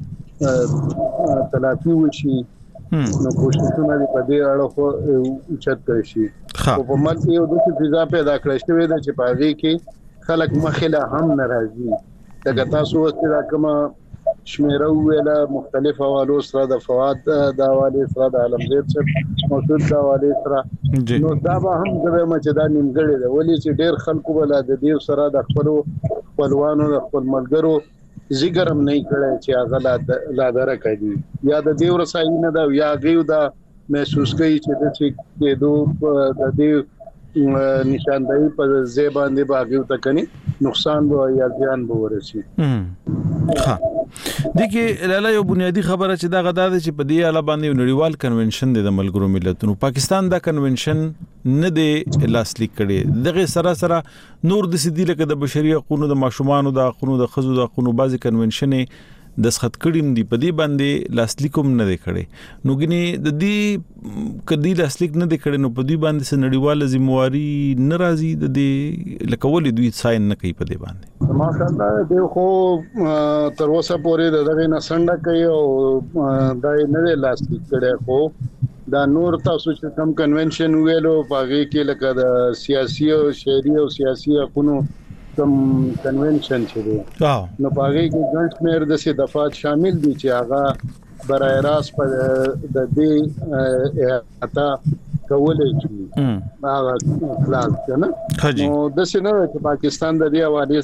H: د تلافي وشي نو کوششونه په دې اړه خو اوچت کړی شي. او په ملک یو د فضا پیدا کړی شوی دی چې په هغه کې خلک مخله هم ناراضي. دا تاسو ستاسو کومه شمیره ویله مختلف حوالو سره د فواد د حواله سره د علمزید سره موجود د حواله سره نو دا به هم د مچدا نیمګړی دی ولې چې ډیر خلکو بل د دې سره د خپلوانو د خپل ملګرو ذکرم نه کړي چې هغه لا درکړي یا د دې ورسای نه دا یا غيو دا محسوس کوي چې د چې دوه د دې نشاندهي په زبان دی باغیو تکني نقصان به یا زیان به ورسي.
C: ها دغه لاله یو بنیادی خبره چې دا غدا ده چې په دې اړه باندې نړیوال کنونشن د ملګرو ملتونو پاکستان دا کنونشن نه دی لاسلیک کړي. دغه سره نور د سدي لکه د بشري حقوقو د ماشومان د حقوقو د خزو د حقوقو بعضی کنونشن د سخت کړي دي په دې باندې لاسلیکوم نه دی کړي. نو ګني د دې کدي لاسلیک نه دی کړي نو په دې باندې سنړیواله ذمہواری ناراضي د دې لکول دوی ساين نه کوي په دې باندې.
H: ماشاءالله دی خو تر اوسه پورې دغه نه سنډه کوي او دا نه لاسلیک کړي. خو دا نور تاسو چې کوم کنونشن ویلو باغې کې لکه د سیاسي او شهري او سیاسي حقوقو کوم کنونشن چې دی نو باغې کې ګڼ شمېر د دفعات شامل دي چې هغه برای راست په د دې احاطه کولای شي هغه خلاص کنه. نو د سينه چې پاکستان د دې حواله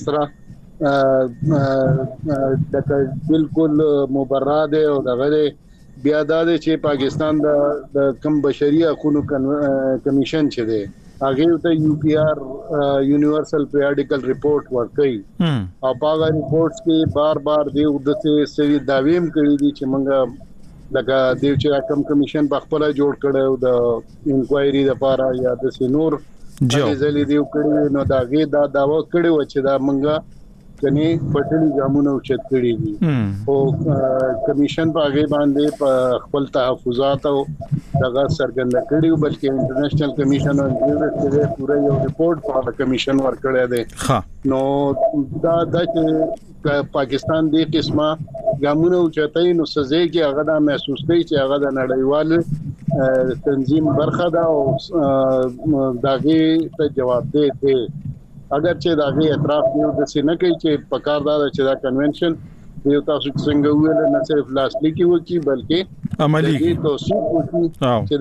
H: سره د بالکل مبرر دی او دغه بیا د چې پاکستان د کم بشري حقوقو کمیشن چې دی هغه ته یو پی آر یونیورسل پیریډیکل ریپورت ورکړي او هغه ریپورتس کې بار دی د څه داویم کړی دي چې موږ لکه دیو چې کوم کمیشن په خپل جوړ کړو د انکوایري لپاره یا د سينور ځلې دیو کړی نو داغه دا داوا کړی و چې دا موږ کني پټلي جامونه اوچت کړی دي او کمیشن په هغه باندې په خپل تحفظات او دغه سرګند کړیو بلکې انټرنیشنل کمیشن او د پوره یو ریپورت په کمیشن ورکړی دی. نو دا چې پاکستان دې قسمه جامونه اوچتای نو سزا کې هغه دا محسوس کوي چې هغه د نړیوال تنظیم برخه ده او داغه ته جواب دی. اگر چې داغه اعتراف یو د سینه کوي چې پکاردار چې دا کنونشن یو تاسو څنګه ویل نه صرف لاسلیک وکي بلکې عملی توصیف وکي چې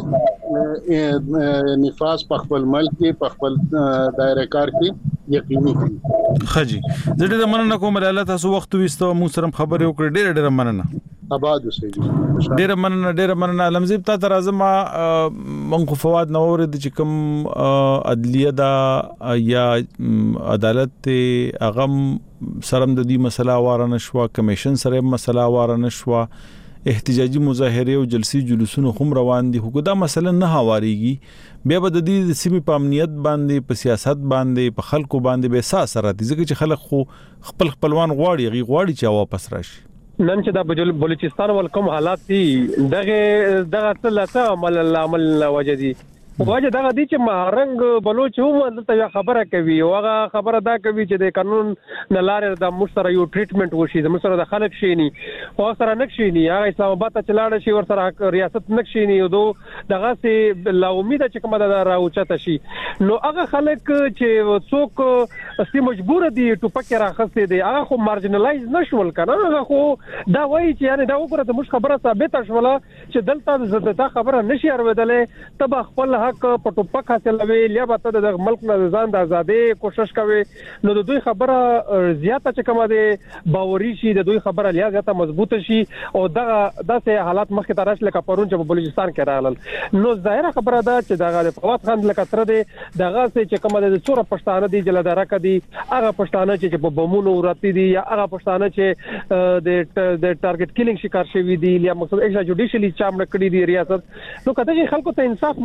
H: داغه نفاذ په خپل ملک کې په خپل دایره کار کې یقیني کړي.
C: خجی زه ډېر مننه کوم لاله تاسو وخت وستو مو سره خبرې وکړې ډېر مننه.
H: آباد اوسئ.
C: ډېر مننه علمزیب تا تر ازما منخو فواد نور د چې کوم عدلیه دا یا عدالت اغم سرم د دې مسله واره نشو کمیشن سره مسله واره نشو احتجاجي مظاهره او جلسي جلوسونه هم روان دي. خو دا مسله نه هواريږي بیا به د دې سیمې په امنیت باندې په سیاست باندې په خلکو باندې به اساس راځي ځکه چې خلک خو خپلوان غواړي چې واپس راشي.
D: نن چې د بلوچستان ولکم حالات دي دغه څه عمل وجدي وجه دغه دي چې مهرنګ بلوچ هم دلته خبره کوي او هغه خبره دا کوي چې د قانون نه لارې د مشترک یو ټریټمنټ وشي د مشترک د خلک شيني او سره نکشيني هغه اسلام آباد ته چلاړ شي ور سره ریاست نکشيني او دغه سي لا امید چې کومه دا راوچته شي نو هغه خلک چې څوک سي مجبور دي ټوپک راخسته دي هغه خو مارجنلایز نشول کنه هغه خو دا وایي چې یعنی دا وګوره د مش خبره ثابت شوله چې دلته زړه خبره نشي اورېدلې تب خپل حق په ټوپک حاصلوي یا به د ملک نه ځان د ازادي کوشش کوي نو د دوی خبره زیاته چې کومه دي باوري شي د دوی خبره لیا زیاته مضبوطه شي او دغه حالات مخکې ترش لکه پرون چې په بلوچستان کې راغلل نو ظاهره خبره ده چې دغه فواد خان لکه تر دې دغه چې کومه د څوره پښتانه دي جلدار کدي هغه پښتانه چې په بمونو وراتي دي یا هغه پښتانه چې د ټارګټ کیلینګ شکار شوی دي یا مقصد ایکسټرا جوډیشلی چام نکړي دي ریاست نو کته چې خلکو ته انصاف نه ملوي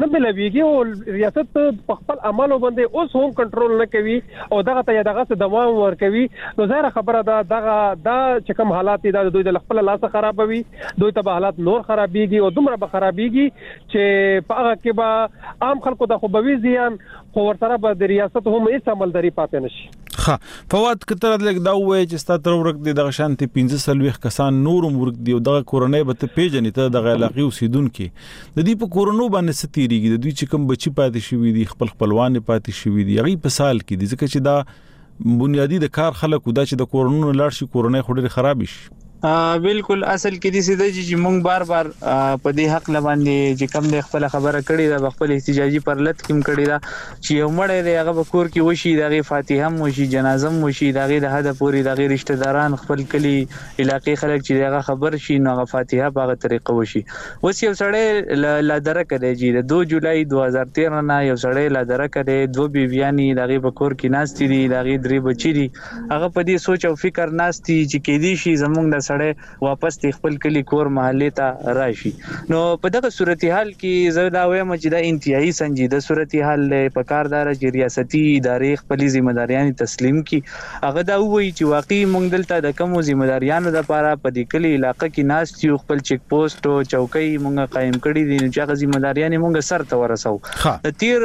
D: خرابېږي او ریاست په خپل عملو باندې اوس هم کنټرول نه کوي او دغه ته دغه دوام ورکوي. نو ظاهر خبره ده دا چې کوم حالات دي د دوی د خپل لاس خرابوي، دوی ته به حالات نور خرابېږي او دومره به خرابېږي چې په هغه کې به عام خلکو د خوبوي زیان خو ورسره به د ریاست هم هیڅ عملداري پاتې نشي.
C: فواد کتر لګ دا وای چې ستاسو ورک دي د شانتي 15 کسان نورم ورک دي او د کورونې به ته پیژنې ته د علاقې اوسیدونکو د دې په کورونو باندې ستیریږي د دوی چې کوم بچی پاتې شوی دي خپلوان پاتې شوی دي هغه په سال کې دي ځکه چې دا بنیادی د کار خلکو دا چې د کورونو لاړ شي کورونې خوري خراب شي.
E: بالکل اصل کې دي چې مونږ بار په دې حق لباندې چې کم د خپل خبره کړې ده خپل احتجاجي پرلط کم کړی ده چې یو مړی دی هغه به کور کې وشي دغه فاتحه هم وشي جنازه هم وشي دغه د حد پوری دغه رشتہ داران خپل کلی علاقې خلک چې دغه خبر شي نو هغه فاتحه په هغه طریقه وشي. وس یو سړی لا درکه دی چې 2 جولای 2013 نه یو سړی لا درکه دی 2 بیبيانی دغه په کور کې ناشتي دي دغه 3 بچی دي هغه په دې سوچ او فکر ناشتي چې کې دي شي زمونږ د سړی واپس خپل کلی کور محله ته راشي. نو په دغه صورتحال کې زه دا وایم چې دا انتهایی سنجیده صورتحال له پکاردار چې ریاستي ادارې خپل ځمېداریان تسلیم کی هغه دا وایي چې واقعي مونږ دلته د کوم ځمېداریانو لپاره په دې کلی علاقې کې ناس یو خپل چیک پوسټ او چوکۍ مونږ قائم کړی دي چې هغه ځمېداریان مونږ سر ته ورسو. د تیر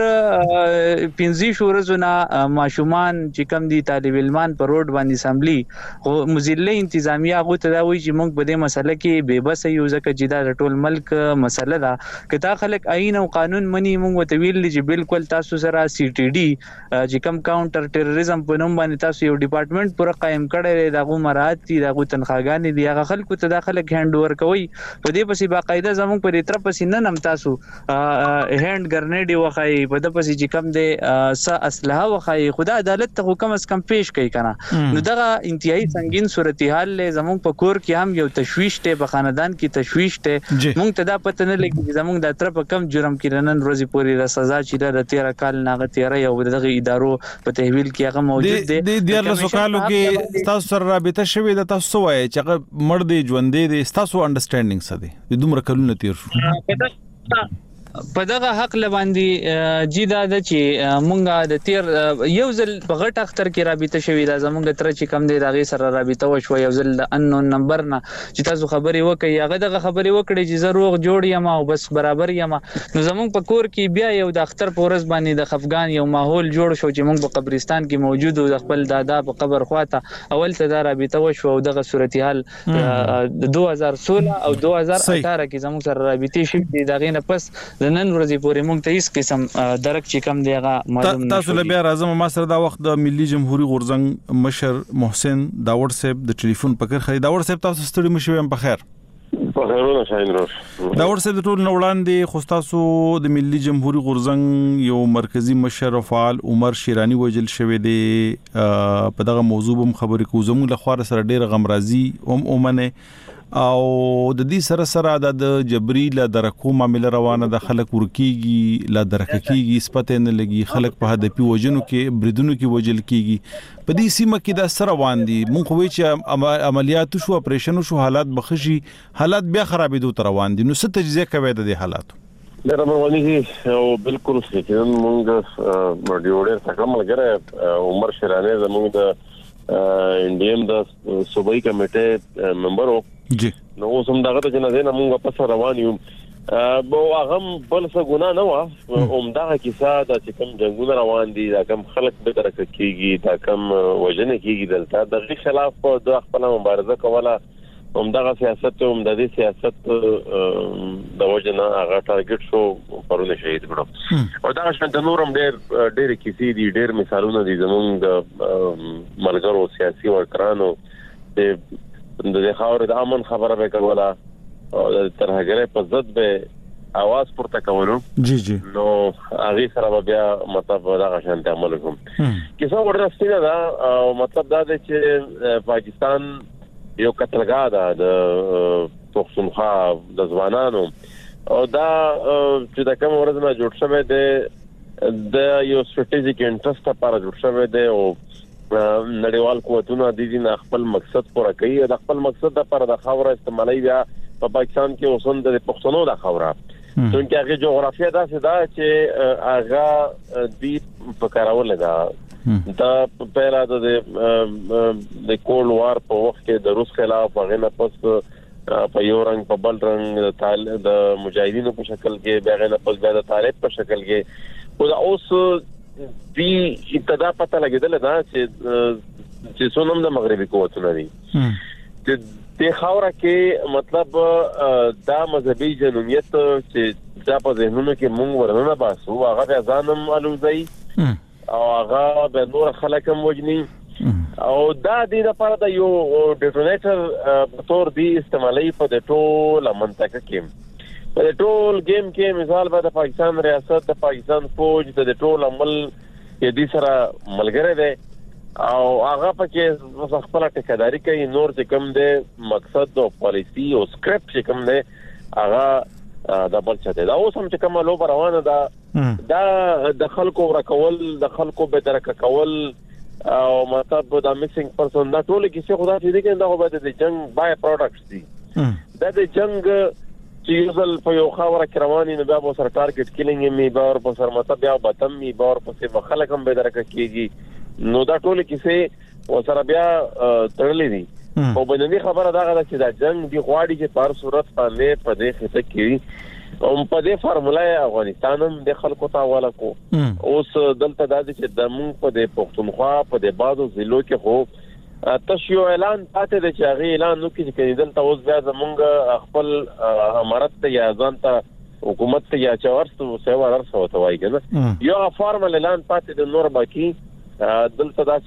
E: 15 ورځې ماشومان چې کم دي طالب علمان په روډ باندې اسمبلی او مزله انتظامیه هغه ته دا وایي چې موږ په دې مسله کې بے بس یو ځکه چې دا ټول ملک مسله ده کته خلک آئین او قانون مني موږ وتویل چې بالکل تاسو سره سی ټي ډي چې کم کاونټر ټیرریزم په نوم باندې تاسو یو ډپارټمنټ پوره قائم کړی دا غو مراد دي دا غو تنخواګانې دي هغه خلکو ته د خلک هاند اوور کوي په دې پسې باقاعده زموږ په دې طرف پسې نه نم تاسو هاند ګرنیډ وخای په دې پسې چې کم دي س اسلحه وخای خدا عدالت ته حکم اس کم پیش کوي کنه. نو دا انتهایی سنگین صورتحال له زموږ په کور کې هم یو تشويش ته په خاندان کې تشويش ته مونږ ته دا پته نه لګي چې زموږ د طرف کم جرم کې نن ورځې پورې د سزا چې د 13 کال ناغه 13 یو دغه ادارو په تحویل کې هغه موجود دي
C: د 14 کالو کې تاسو سره رابطه شوې د تاسو وایي چې هغه مړ دی ژوندې دي تاسو انډرستانډینګ څه دی د دومره کلونه تیر شو
E: په دغه حق لباندې جیدا د چې مونږه د تیر یو ځل په غټ اختر کې رابطه شوې ده زمونږ تر چې کم دی دغه سره رابطه وشو یو ځل د انون نمبر نه چې تاسو خبري وکړي هغه دغه خبري وکړي چې ضرور جوړ یم او بس برابر یم نو زمونږ په کور کې بیا یو د اختر پورز باندې د خفغان یو ماحول جوړ شو چې مونږ په قبرستان کې موجود او خپل دادا په قبر خواته اول ته دا رابطه وشو او دغه صورتحال 2016 او 2018 کې زمونږ سره رابطه شوې دغه نه پس نن ورځې پورې موږ ته هیڅ قسم درک چې کم دی هغه معلوم نه
C: تاسو له بیا راځم ما سره دا وخت د ملي جمهوریت غورځنګ مشر محسن داوړ صاحب د ټلیفون پکړ خې داوړ صاحب تاسو ستړي مشوم په خیر
I: په خیرونه شاین روش
C: داوړ صاحب ټول وړاندې خو تاسو د ملي جمهوریت غورځنګ یو مرکزی مشر فعال عمر شیرانی وجل شوی دی په دغه موضوع هم خبرې کوو زموږ له خوا سره ډیر غمرازي اومنه او د دې سره د جبري لا درکو معاملې روانه د خلک ورکیږي لا درککیږي سپته نه لګي خلک په هدفي وجنو کې بریدونو کې وجل کیږي په دې سیمه کې د سره روان دي مونږ خو چې عملیات شو اپریشن شو حالات بخشي حالات بیا خرابېدو تر روان دي نو څه تجزیه کوي د دې حالات
I: ډېر مرواني او بالکل چې مونږ ډیوډر څنګه ملګری عمر شیرانی زموږ د انډیم د صوبایي کمیټې ممبر او
C: جی
I: نو اوسم دغه ته نه نه موږ په سر روان یو بو هغه بل څه ګنا نه و اومدغه کیسه د چې کوم جنگونه روان دي دا کوم خلک به درکه کیږي دا کوم وجنه کیږي دلته د خلاف د خپل مبارزه کوله اومدغه سیاست اومدغه سیاست د وجنه هغه ټارګټ شو پرونه شهید کړو او دا شنه د نورم ډېر کیسې دي ډېر مثالونه دي زمونږ د ملګرو سیاسي ورکرانو د خاور د امن خبره به کوله او د ترهګرۍ په ضد به आवाज پورته کولو
C: جی جی
I: نو هغه سره بیا مطلب دا غشان ته عمل کوم کیسه ورسته دا مطلب دا دی چې پاکستان یو قتلګاه ده د پښتونخوا د ځوانانو او دا چې د کوم ورځ نه جوړ شوی دی د یو ستراتیژیک انټرست لپاره جوړ شوی دی او نړیوال قوتونه د دې نه خپل مقصد پوره کوي د خپل مقصد لپاره د خاور استعمالي بیا په پاکستان کې اوسند د پښتنو د خاوره څنګه هغه جغرافیه دا سدا چې هغه دی په کارول دا پیرا د کول وار په وخت کې د روس خلاف هغه نه پس په یو رنګ په بل رنګ د مجاهدینو په شکل کې هغه نه پس د طالب په شکل کې او اوس دی ابتدا پته لګیدل دا چې څونم د مغربي قوتونه دي د خاوره کې مطلب دا مذهبي جنونیت چې دا په ذهنونو کې مونږ ورننه باسو هغه ځانم الوزي او هغه به نور خلک هم وجني او دا د لپاره د یو ډیټونیټر په تور دی استعمالي په د ټول منطقه کې په ټول گیم کې مثال به د پاکستان ریاست د پاکستان فوج د ټول عمل کې دي سره ملګری دی او هغه پکې خپل ټکداري کوي نور چې کوم دی مقصد او پالیسی او سکرپټ چې کوم دی هغه د بل څه دی دا اوس هم چې کومه لوبه روانه ده دا د خلکو ورکول د خلکو به درک کول او مطلب دا میسنګ پرسن دا ټول کیسه خدا چې دي دا به د جنگ بای پروډکټس دي دا د جنگ چې یوزل په یو خاوره کې رواني نه بیا به سره ټارګټ کیلینګ می بار په سر مطلب بیا بتم می بار په څه خلک هم به درک کیږي نو دا ټول کیسه وسره بیا تړلې دي او بنني خبره دا غواړي چې دا جنگ دی غواړي چې په صورت باندې په دې خطه کې او په دې فارمولا افغانستان هم د خلکو ته حواله کو اوس دلته دا چې د مونږ په دې پښتونخوا په دې بازو ضلعو کې خو تشیو اعلان پاتې د چاغي اعلان نو کې چې دلته اوس بیا زمونږ خپل امارت ته یا ځان ته حکومت ته یا چورستو سیوا درسو ته وایي کنه یو فارمل اعلان پاتې د نور باقي دلته دا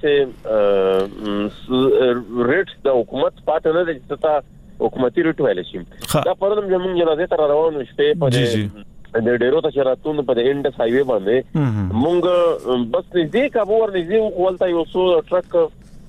I: چې ریټ د حکومت پاتې نه دي چې حکومتي ریټ ویل شي دا پرلم زموږ جنازه تر روانو شپې په د ډیرو ته چراتون په د انډس هایوي باندې مونږ بس نږدې کابور نږدې ولته یو څو ټرک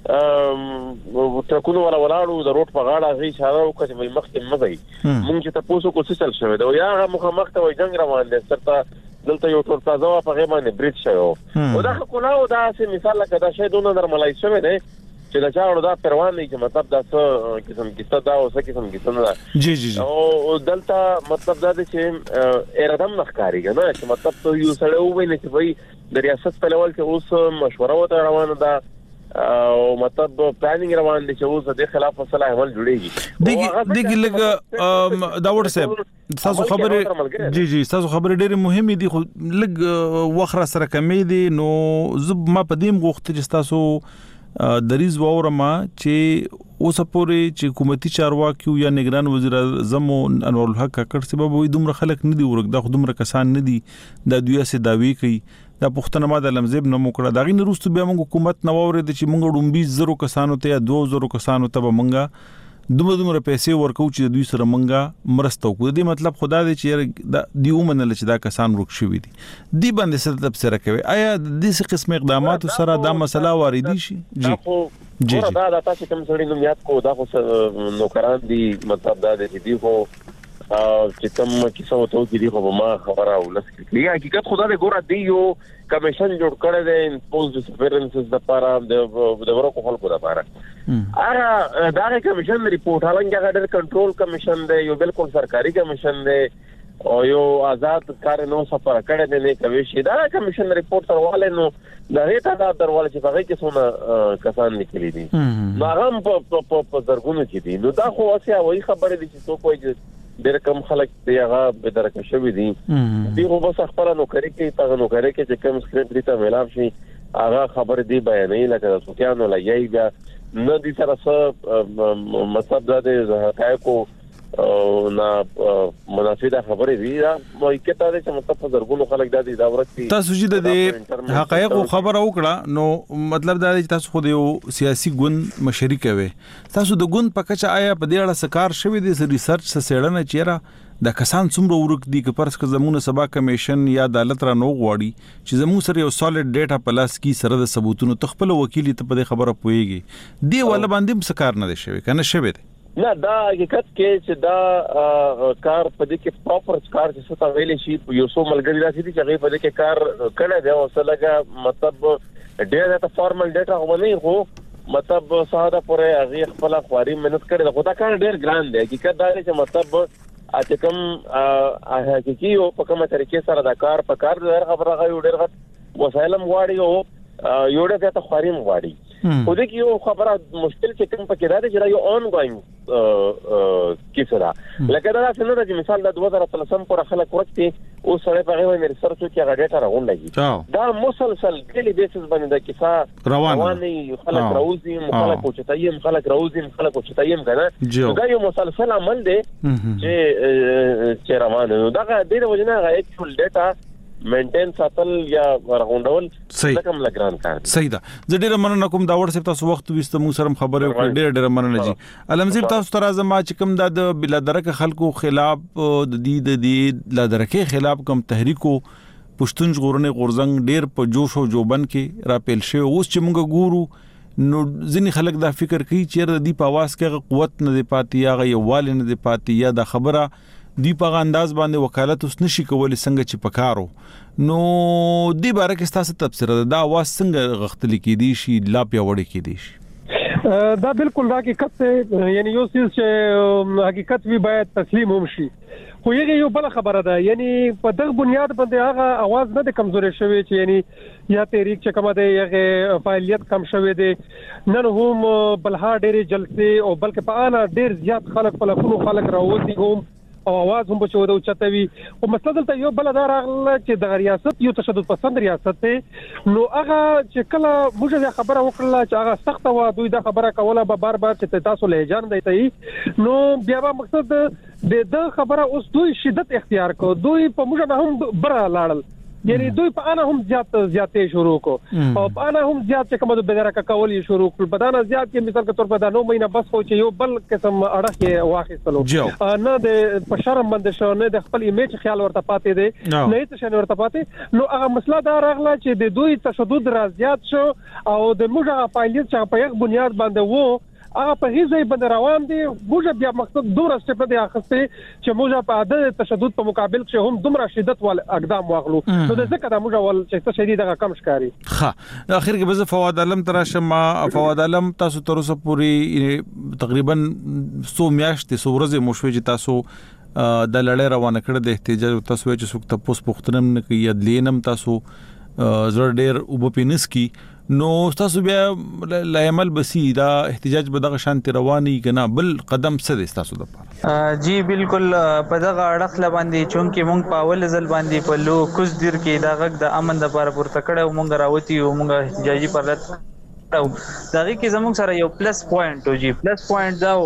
I: ټرکونو ولاړو د روډ په غاړه غي اشاره وکړه چې مخکې مزي مونږ چې تاسو کو څه چل شوی دا یا مخ ته وای جنگ روان دي سرته دلته یو ټول تازه په غیبانه بریټ شوی او دا خو نو دا سه مثال لکه دا شی دونه نرملای شوی دی چې دا چاړو دا پروان نه چې مطلب دا څه قسم کیسه دا اوسه قسم کیسه نه
C: جی
I: او دلته مطلب دا چې ارادم نخکاری کنه چې مطلب ته یو سره ویني چې وای د ریاست په لول کې اوس مشوره وته روانه ده او مطلب پلانینګ روان دي چې اوس د خلاف فیصله عمل جوړیږي
C: دغه لګ دا ور صاحب تاسو خبره جی تاسو خبره ډېره مهمه دي خو لګ وخره سره کمې دي نو زب ما پدیم غوښته چې تاسو دریز وورما چې اوس پورې چې حکومتي چارواکي یا نگران وزیر اعظم انور الحق ککړ سبب وي دومره خلک نه دی ورګ دا خودمره کسان نه دي د دوی سه داوی کوي دا پښتنه ما د لمزب نه موکړه دا غي نرستو بیا موږ حکومت نو اورید چې موږ ډومبي زرو کسانو ته یا 2000 کسانو ته موږ دومره پیسې ورکو چې دوی سره موږ مرسته وکړو دې مطلب خدا دې چې دی ومنل چې دا کسان ورک شوی دي دی باندې سره تبصره کوي آیا د دې قسم اقدامات سره دا مسله واردی شي جی
I: دا تاسو کوم سړي نوم یاد کو دا خو نوکران دي مطلب دا دې دی خو چې کوم کیسه وته کې دی خو ما خبره ولس کې حقیقت خدا دې ګوره دی یو کمیشن جوړ کړی دی پوز ډیسپیرنسز د لپاره د ورکو خلکو لپاره هغه دا کمیشن ریپورت هلنګ هغه ډېر کنټرول کمیشن دی یو بالکل سرکاري کمیشن دی او یو آزاد کار نو سفر کړی دی نه کوي شي دا کمیشن ریپورت ورواله نو دا هیته دا درواله چې هغه کې څونه کسان نکلي دي نو هغه په زرګونو کې دي نو دا خو اسیا وایي خبره دي چې څوک وایي ډېر کم خلک دی هغه به درک شوی دي دی خو بس خبره نو کوي کې تاسو نو کوي چې کوم سکرپټ دي ته ملاو شي هغه خبر دی بیانې لکه سوتیانو لایي بیا نه دي سره څه مطلب دا دی حقایقو نه منافیده خبرې دي دا مو کېته دي چې مطلب زرګونو خلک دا دي دا ورته
C: تاسو چې د حقایقو خبره وکړه نو مطلب دا دی چې تاسو خو د یو سیاسي ګوند مشري کوي تاسو د ګوند په کچه آیا په دې اړه سکار شوی دي ریسرچ سره چیرې د کسان څومره ورک دي که پرس که زمونه سبا کمیشن یا عدالت را نو غواړي چې زمو سره یو سالډ ډیټا پلاس کی سره د ثبوتونو تخپل وکیل ته په خبره پويږي دی ولا باندې سکار نه دي شوی کنه شوی دی
I: نه دا حقیقت کې چې دا کار په دې کې پراپر کار چې څه ویلې شي یو څو ملګری راځي چې هغه په دې کې کار کړی دی او سلګه مطلب ډېر د فارمل ډیټا غوښنه خو مطلب ساده پرې هغه خپل خواري مهنت کړي دا کار ډېر ګران دی حقیقت دا چې مطلب چې کوم حقيقي او په کومه طریقې سره دا کار په کار د خبره غوړي ډېر غټ وسایل غواړي او یو ډېر ته خوریم غواړي خو دې کې یو خبره مشکل چې کوم پکې راځي چې یو اون ګوینګ کیسه ده لکه دا څنګه د مثال د 2013 پر خلک ورته او سره په غوړي مې ریسرچ کې هغه ډیټا راغونډي دا مسلسل ډیلی بیسس باندې د کیسه رواني خلک راوځي خلک اوچتایم خلک راوځي خلک اوچتایم کنه دا یو مسلسل عمل دی چې روان دا د دې وجنه هغه اکچوال ډیټا مینټین ساتل یا راغونډول څنګه لګران کار
C: صحیح ده زه ډیره مننه کوم دا وړ تاسو وخت وست مو سره خبرې وکړې ډیره مننه جی علمزیب تاسو تر ازما چې کوم د بلادرکه خلکو خلاف د دې لادرکه خلاف کوم تحریکو پښتون ژغورنې غورزنګ ډیر په جوش او جوبن کې را پیل شوی اوس چې موږ ګورو نو ځینې خلک دا فکر کوي چې د دې په आवाज کې قوت نه دی پاتې یا یووال نه دی پاتې یا د خبره دی په انداز باندې وکالت اوس نشي کولای څنګه چې پکارو نو دی باره کې تاسو تفسیر ده دا आवाज څنګه غختل کېدی شي لا پیوړی کېدی شي
D: دا بالکل حقیقت یعنی یو څه چې حقیقت وی باید تسلیم هم شي خو یو بل خبره ده یعنی په دغه بنیاد باندې هغه आवाज نه د کمزوري شوی چې یعنی یا تحریک چې کومه ده یغه فعالیت کم شوی دی نن هم بلها ډېر جلسه او بلکې په انا ډېر زیات خلک په لفونو خلک راوځي هم او आवाज هم بچو د چتوي او مسله ته یو بل دار اغله چې د ریاست یو تشدد پسند ریاست ته نو هغه چې کله موږ خبره وکړه چې هغه سخت و دوی د خبره کوله به بار چې تاسو له جان دی نو بیا به مقصد د خبره اوس دوی شدت اختیار کو دوی په موږ نه هم بر لاړل یعنی دوی په انا هم زیاتې شروع کو او په انا هم زیات چې کومه د بدرکه کول شروع کړ په دانا زیات کې مثال کے طور په دا 9 مهینه بس خو چې یو بل قسم اړه کې واخیستلو نه د په شرم باندې شو نه د خپل ایمیج خیال ورته پاتې دی نه هیڅ شنه ورته پاتې نو هغه مسله دا راغله چې د دوی تشدد را زیات شو او د موږ فعالیت چې په یک بنیاد باندې وو هغه په هیڅ ځای باندې روان دي موږ بیا مقصد دوره سټپ دی اخستې چې موږ په عادت تشدد په مقابل کې هم دومره شدت ول اقدام واغلو نو د ځکه دا موږ ول چې څه شدید دغه کم ښکاری
C: ها اخر کې به فواد علم تراشم فواد علم تاسو تر اوسه پوری تقریبا 100 میاشتې 100 ورځې مشوي چې تاسو د لړۍ روانه کړه د احتجاج تاسو چې څوک تاسو پختنم نه کوي ادلینم تاسو زړه ډیر وبپینس کی نو تاسو بیا لایمل بسی دا احتجاج به دغه شانت رواني کنه بل قدم څه دي تاسو د پاره
E: جی بالکل په دغه اړه باندې چونکه مونږ په اول ځل باندې په لو کوز دیر کې دا غږ د امن د لپاره پورته کړو مونږ راوتی او مونږ احتجاجي پرلط دغه کې زموږ سره یو پلس پوینټ او جی پلس پوینټ دا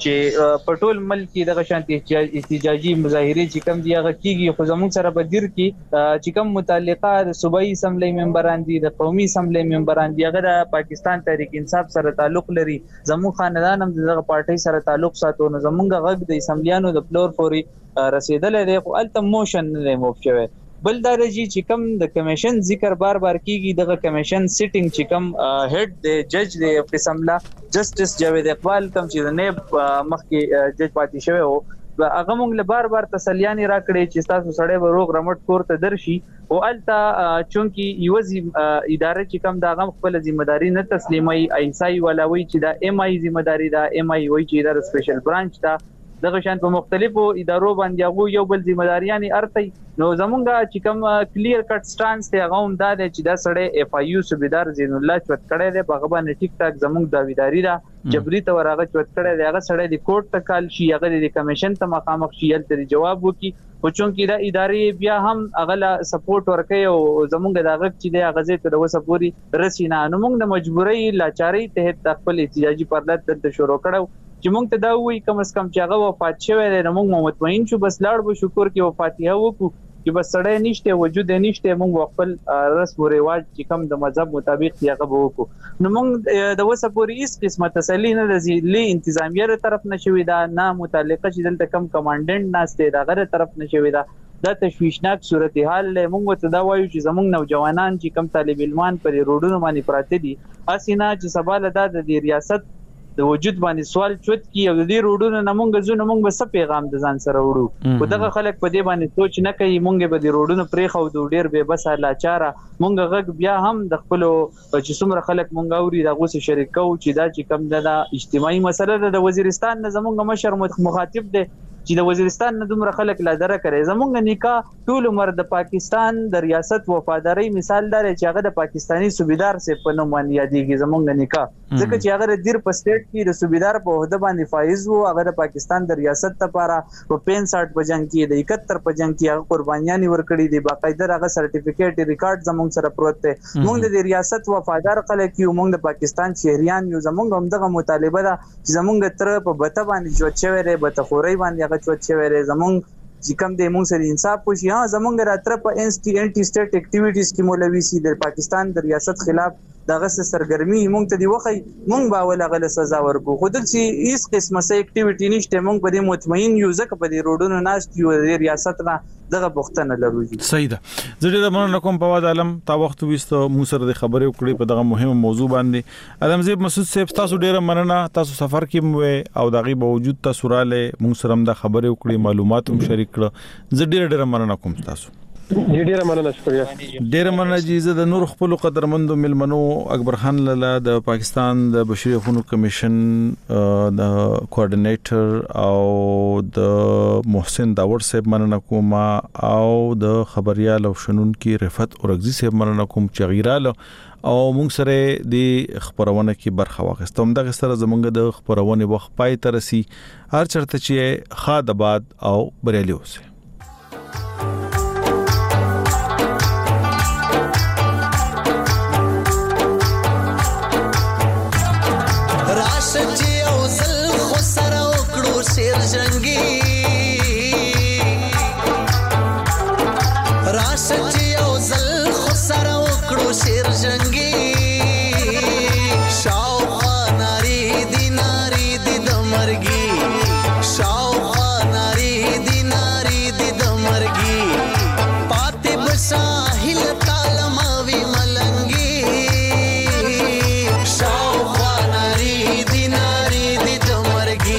E: چې په ټول ملک کې دغه شانتي احتجاجي مظاهره چې کوم دی هغه کیږي خو زموږ سره په دیر کې چې کوم متعلقه د صوبایي اسمبلی ممبران دي د قومي اسمبلی ممبران دي هغه د پاکستان تحریک انصاف سره تعلق لري زموږ خاندان هم دغه پارټي سره تعلق ساتو نو زموږ غږ د اسمبلیانو د فلور فوري رسیدل دی خو الته موشن نه موف شوی بل درجی چې کوم د کمیشن ذکر بار کیږي دغه کمیشن سیټینګ چې کوم هډ د جج د اسمبلا جسټس جاوید اقبال کوم چې نه مخکې جج پاتې شوی او هغه موږ له بار تسلیاني راکړي چې تاسو سړی به روغ رمټ کور ته درشي او الته چونکی یوزي اداره چې کوم دا غو خپل ځمېداري نه تسلیمي ایسای ولوي چې دا ام ای ځمېداري دا ام ای وای چې دا سپیشل برانچ دا دغه شان په مختلفو ادارو باندې هغه یو بل ځمېداریانی ارتي نو زمونږه چې کوم کلیر کټ سټانس ته هغه هم دا چې دا سړی اف ای یو صوبیدار زین الله چوت کړي دی په غبا نه ټیک ټاک زمونږ داویداری دا جبري ته ورغه چوت کړي دی هغه سړی د کوټ ته کال شي هغه د کمیشن ته مخامخ شي تل جواب وکي او چونکی دا ادارې بیا هم اغلا سپورټ ورکي او زمونږ دا غږ چې دی هغه زه ته وسه پوری رسینا نو موږ د مجبورۍ لاچاري ته خپل احتجاجي پرلط د شروع کړو چې موږ ته دا وی کم از کم چې هغه وفات شوی دی نو موږ مطمئن شو بس لاړ به شکر کې وفاتیه وکړو چې بس سړی نشته وجود نشته موږ خپل رسم او رواج چې کم د مذهب مطابق هغه وکړو نو موږ د وسه پوری هیڅ قسمه تسلی نه لې انتظامیه طرف نشوي دا نه متعلقه چې دلته کم کمانډنټ ناشته دا غره طرف نشوي دا تشویشناک صورتحال له موږ ته دا وایو چې زموږ نوجوانان چې کم طالب علمان پر روډونو باندې پراته دي اسینه چې سباله د ریاست د وجود باندې سوال چوت کی او د دې روډونو نمونږ زو نمونږ به څه پیغام د ځان سره وړو خو دغه خلک په دې باندې سوچ نه کوي مونږ به د روډونو پرې خو د ډیر به بس لاچاره مونږ غږ بیا هم د خپل چې څومره خلک مونږ اوري د غوسه شریکو چې دا چې کم د اجتماعي مسله د وزیرستان نه زمونږ مشر مخاطب دی چې د وزیرستان نه دومره خلک لا دره کوي. زمونږ نکاح ټول عمر د پاکستان د ریاست وفاداری مثال دار چې هغه د پاکستانی صوبیدار سي په نوم باندې یادېږي. زمونږ نکاح ځکه چې هغه د دیر په سټیټ کې د صوبیدار په عہده باندې فایز وو. هغه د پاکستان د ریاست لپاره په 65 په جنگ کې د 71 په جنگ کې هغه قربانيان ورکړي دي. باقاعده هغه سرټیفیکیټ ریکارډ زمونږ سره پروت دی. مونږ د ریاست وفادار خلک یو، مونږ د پاکستان شهريان یو. زمونږ هم دغه مطالبه ده چې زمونږ تر په بته باندې جوړ شوی دی، بته خوري باندې هغه جوړ شوی دی. زمونږ چې کوم د موږ سره انصاف وشي. زمونږ راتره په انټي سټیټ اکټیویټیز کې مولوي سي د پاکستان د ریاست خلاف دغه سرګرمي مونږ ته دی وخی، مونږ به ول غل سزا ورکو. خو دل چې هیڅ قسمه سه اکټیویټی نشته. مونږ په دې مطمئن یو ځکه په دې روډونو ناشت یو د ریاست نه دغه بوختنه لرو.
C: صحیح ده. زه ډېر مننه کوم په واد عالم تا وخت وستو مو سره د خبرې وکړې په دغه مهمه موضوع باندې. علمزیب مسعود صاحب تاسو ډېر مننه. تاسو سفر کې مو او دغه باوجود تاسو رااله مو سره د خبرې وکړې، معلومات هم شریک کړه. زه ډېر مننه کوم تاسو.
D: ډیره مننه، شکریہ.
C: ډیره مننه جی. زه د نور خپل قدرمندو ملمنو اکبر خان لاله د پاکستان د بشري حقوقو کمیشن د کوارډینیټر او د محسن داور صاحب مننه کوم او د خبريال او شنون کې رفعت اورغزي صاحب مننه کوم چې غیراله او موږ سره د خبرونه کې برخه واخیستم. دغه سره زمونږ د خبرونه وخت پای ترسي. هر چرته چې خاد آباد او بریالي اوسه.
G: شیر جنگی راشد یو زل خسر وکړو شیر جنگی شاوخوا ناری دی د مرګي شاوخوا ناری دی د مرګي پاتې بساحل تالماوي ملنګي شاوخوا ناری دی د مرګي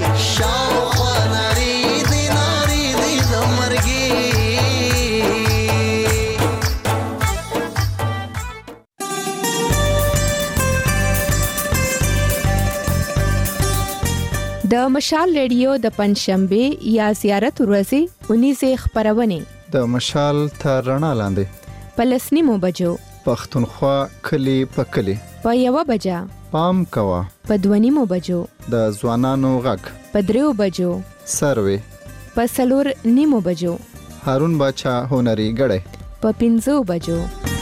G: شاوخوا ناری دی د مرګي
B: د مشال ریډیو د پنځشنبه یا زیارت ورځې 19 خبرونه
J: د مشال تر رڼا لاندې
B: پلسنیمو بجو
J: پښتونخوا کلی په کلی
B: په یو بجا
J: پام کوا
B: په 2 بجو
J: د ځوانانو غږ
B: په 3 بجو
J: سروي
B: په 4 بجو
J: هارون باچا هنري غړې
B: په 5 بجو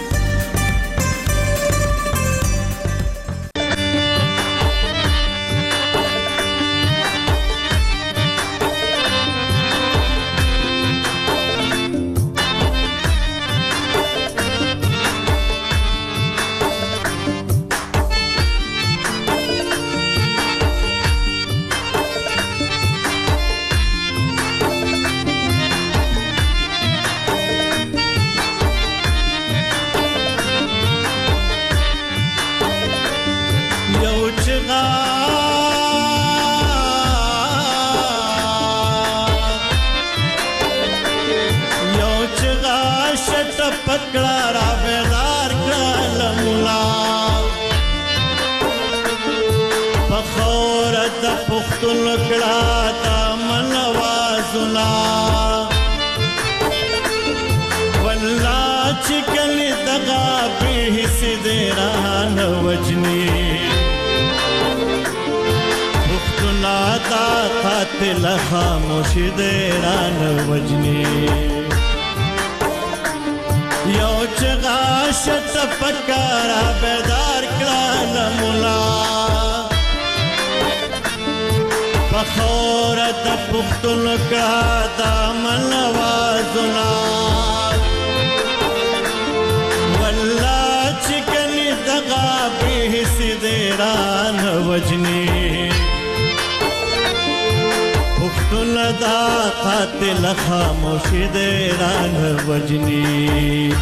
K: خاموشی دیران وجنی یو چغا شت پکارا بیدار کلان مولا پخورت پختن کا دامن وازنا واللہ چکنی دغا بیسی دیران وجنی دا قاتل خاموشی دیران وجنی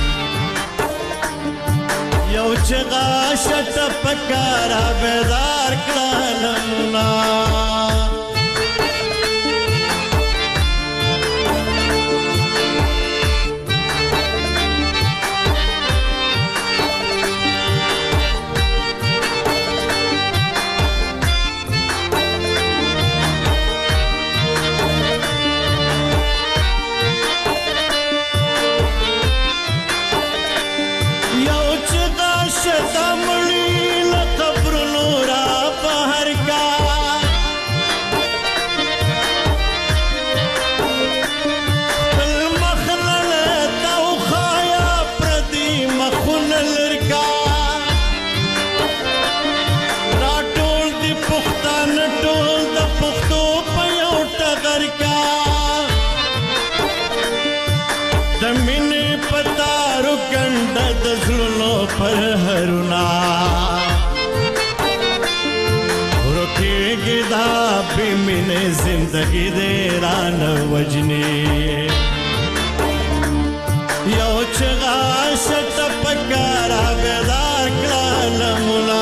K: یو چغا شت پکارا بیدار کلانمنا پر هرونا روکے گدا بیمین زندگی دیران وجنی یو چغا شت پکارا بیدار کلان مولا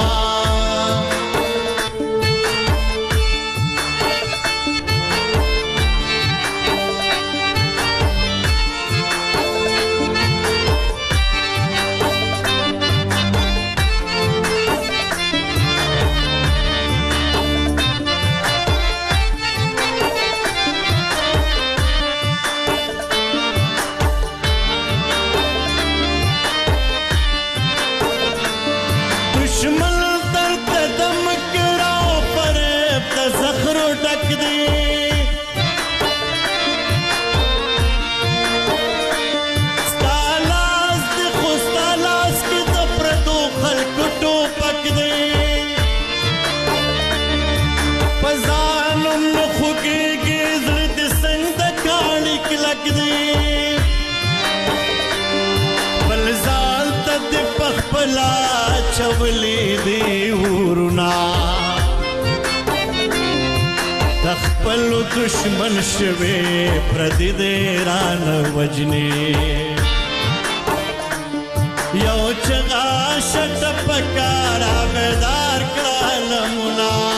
K: چولی دی ورنا تخپل دشمن شوی پردی دیران وجنی یو چغا شت پکارا بیدار کلالمنا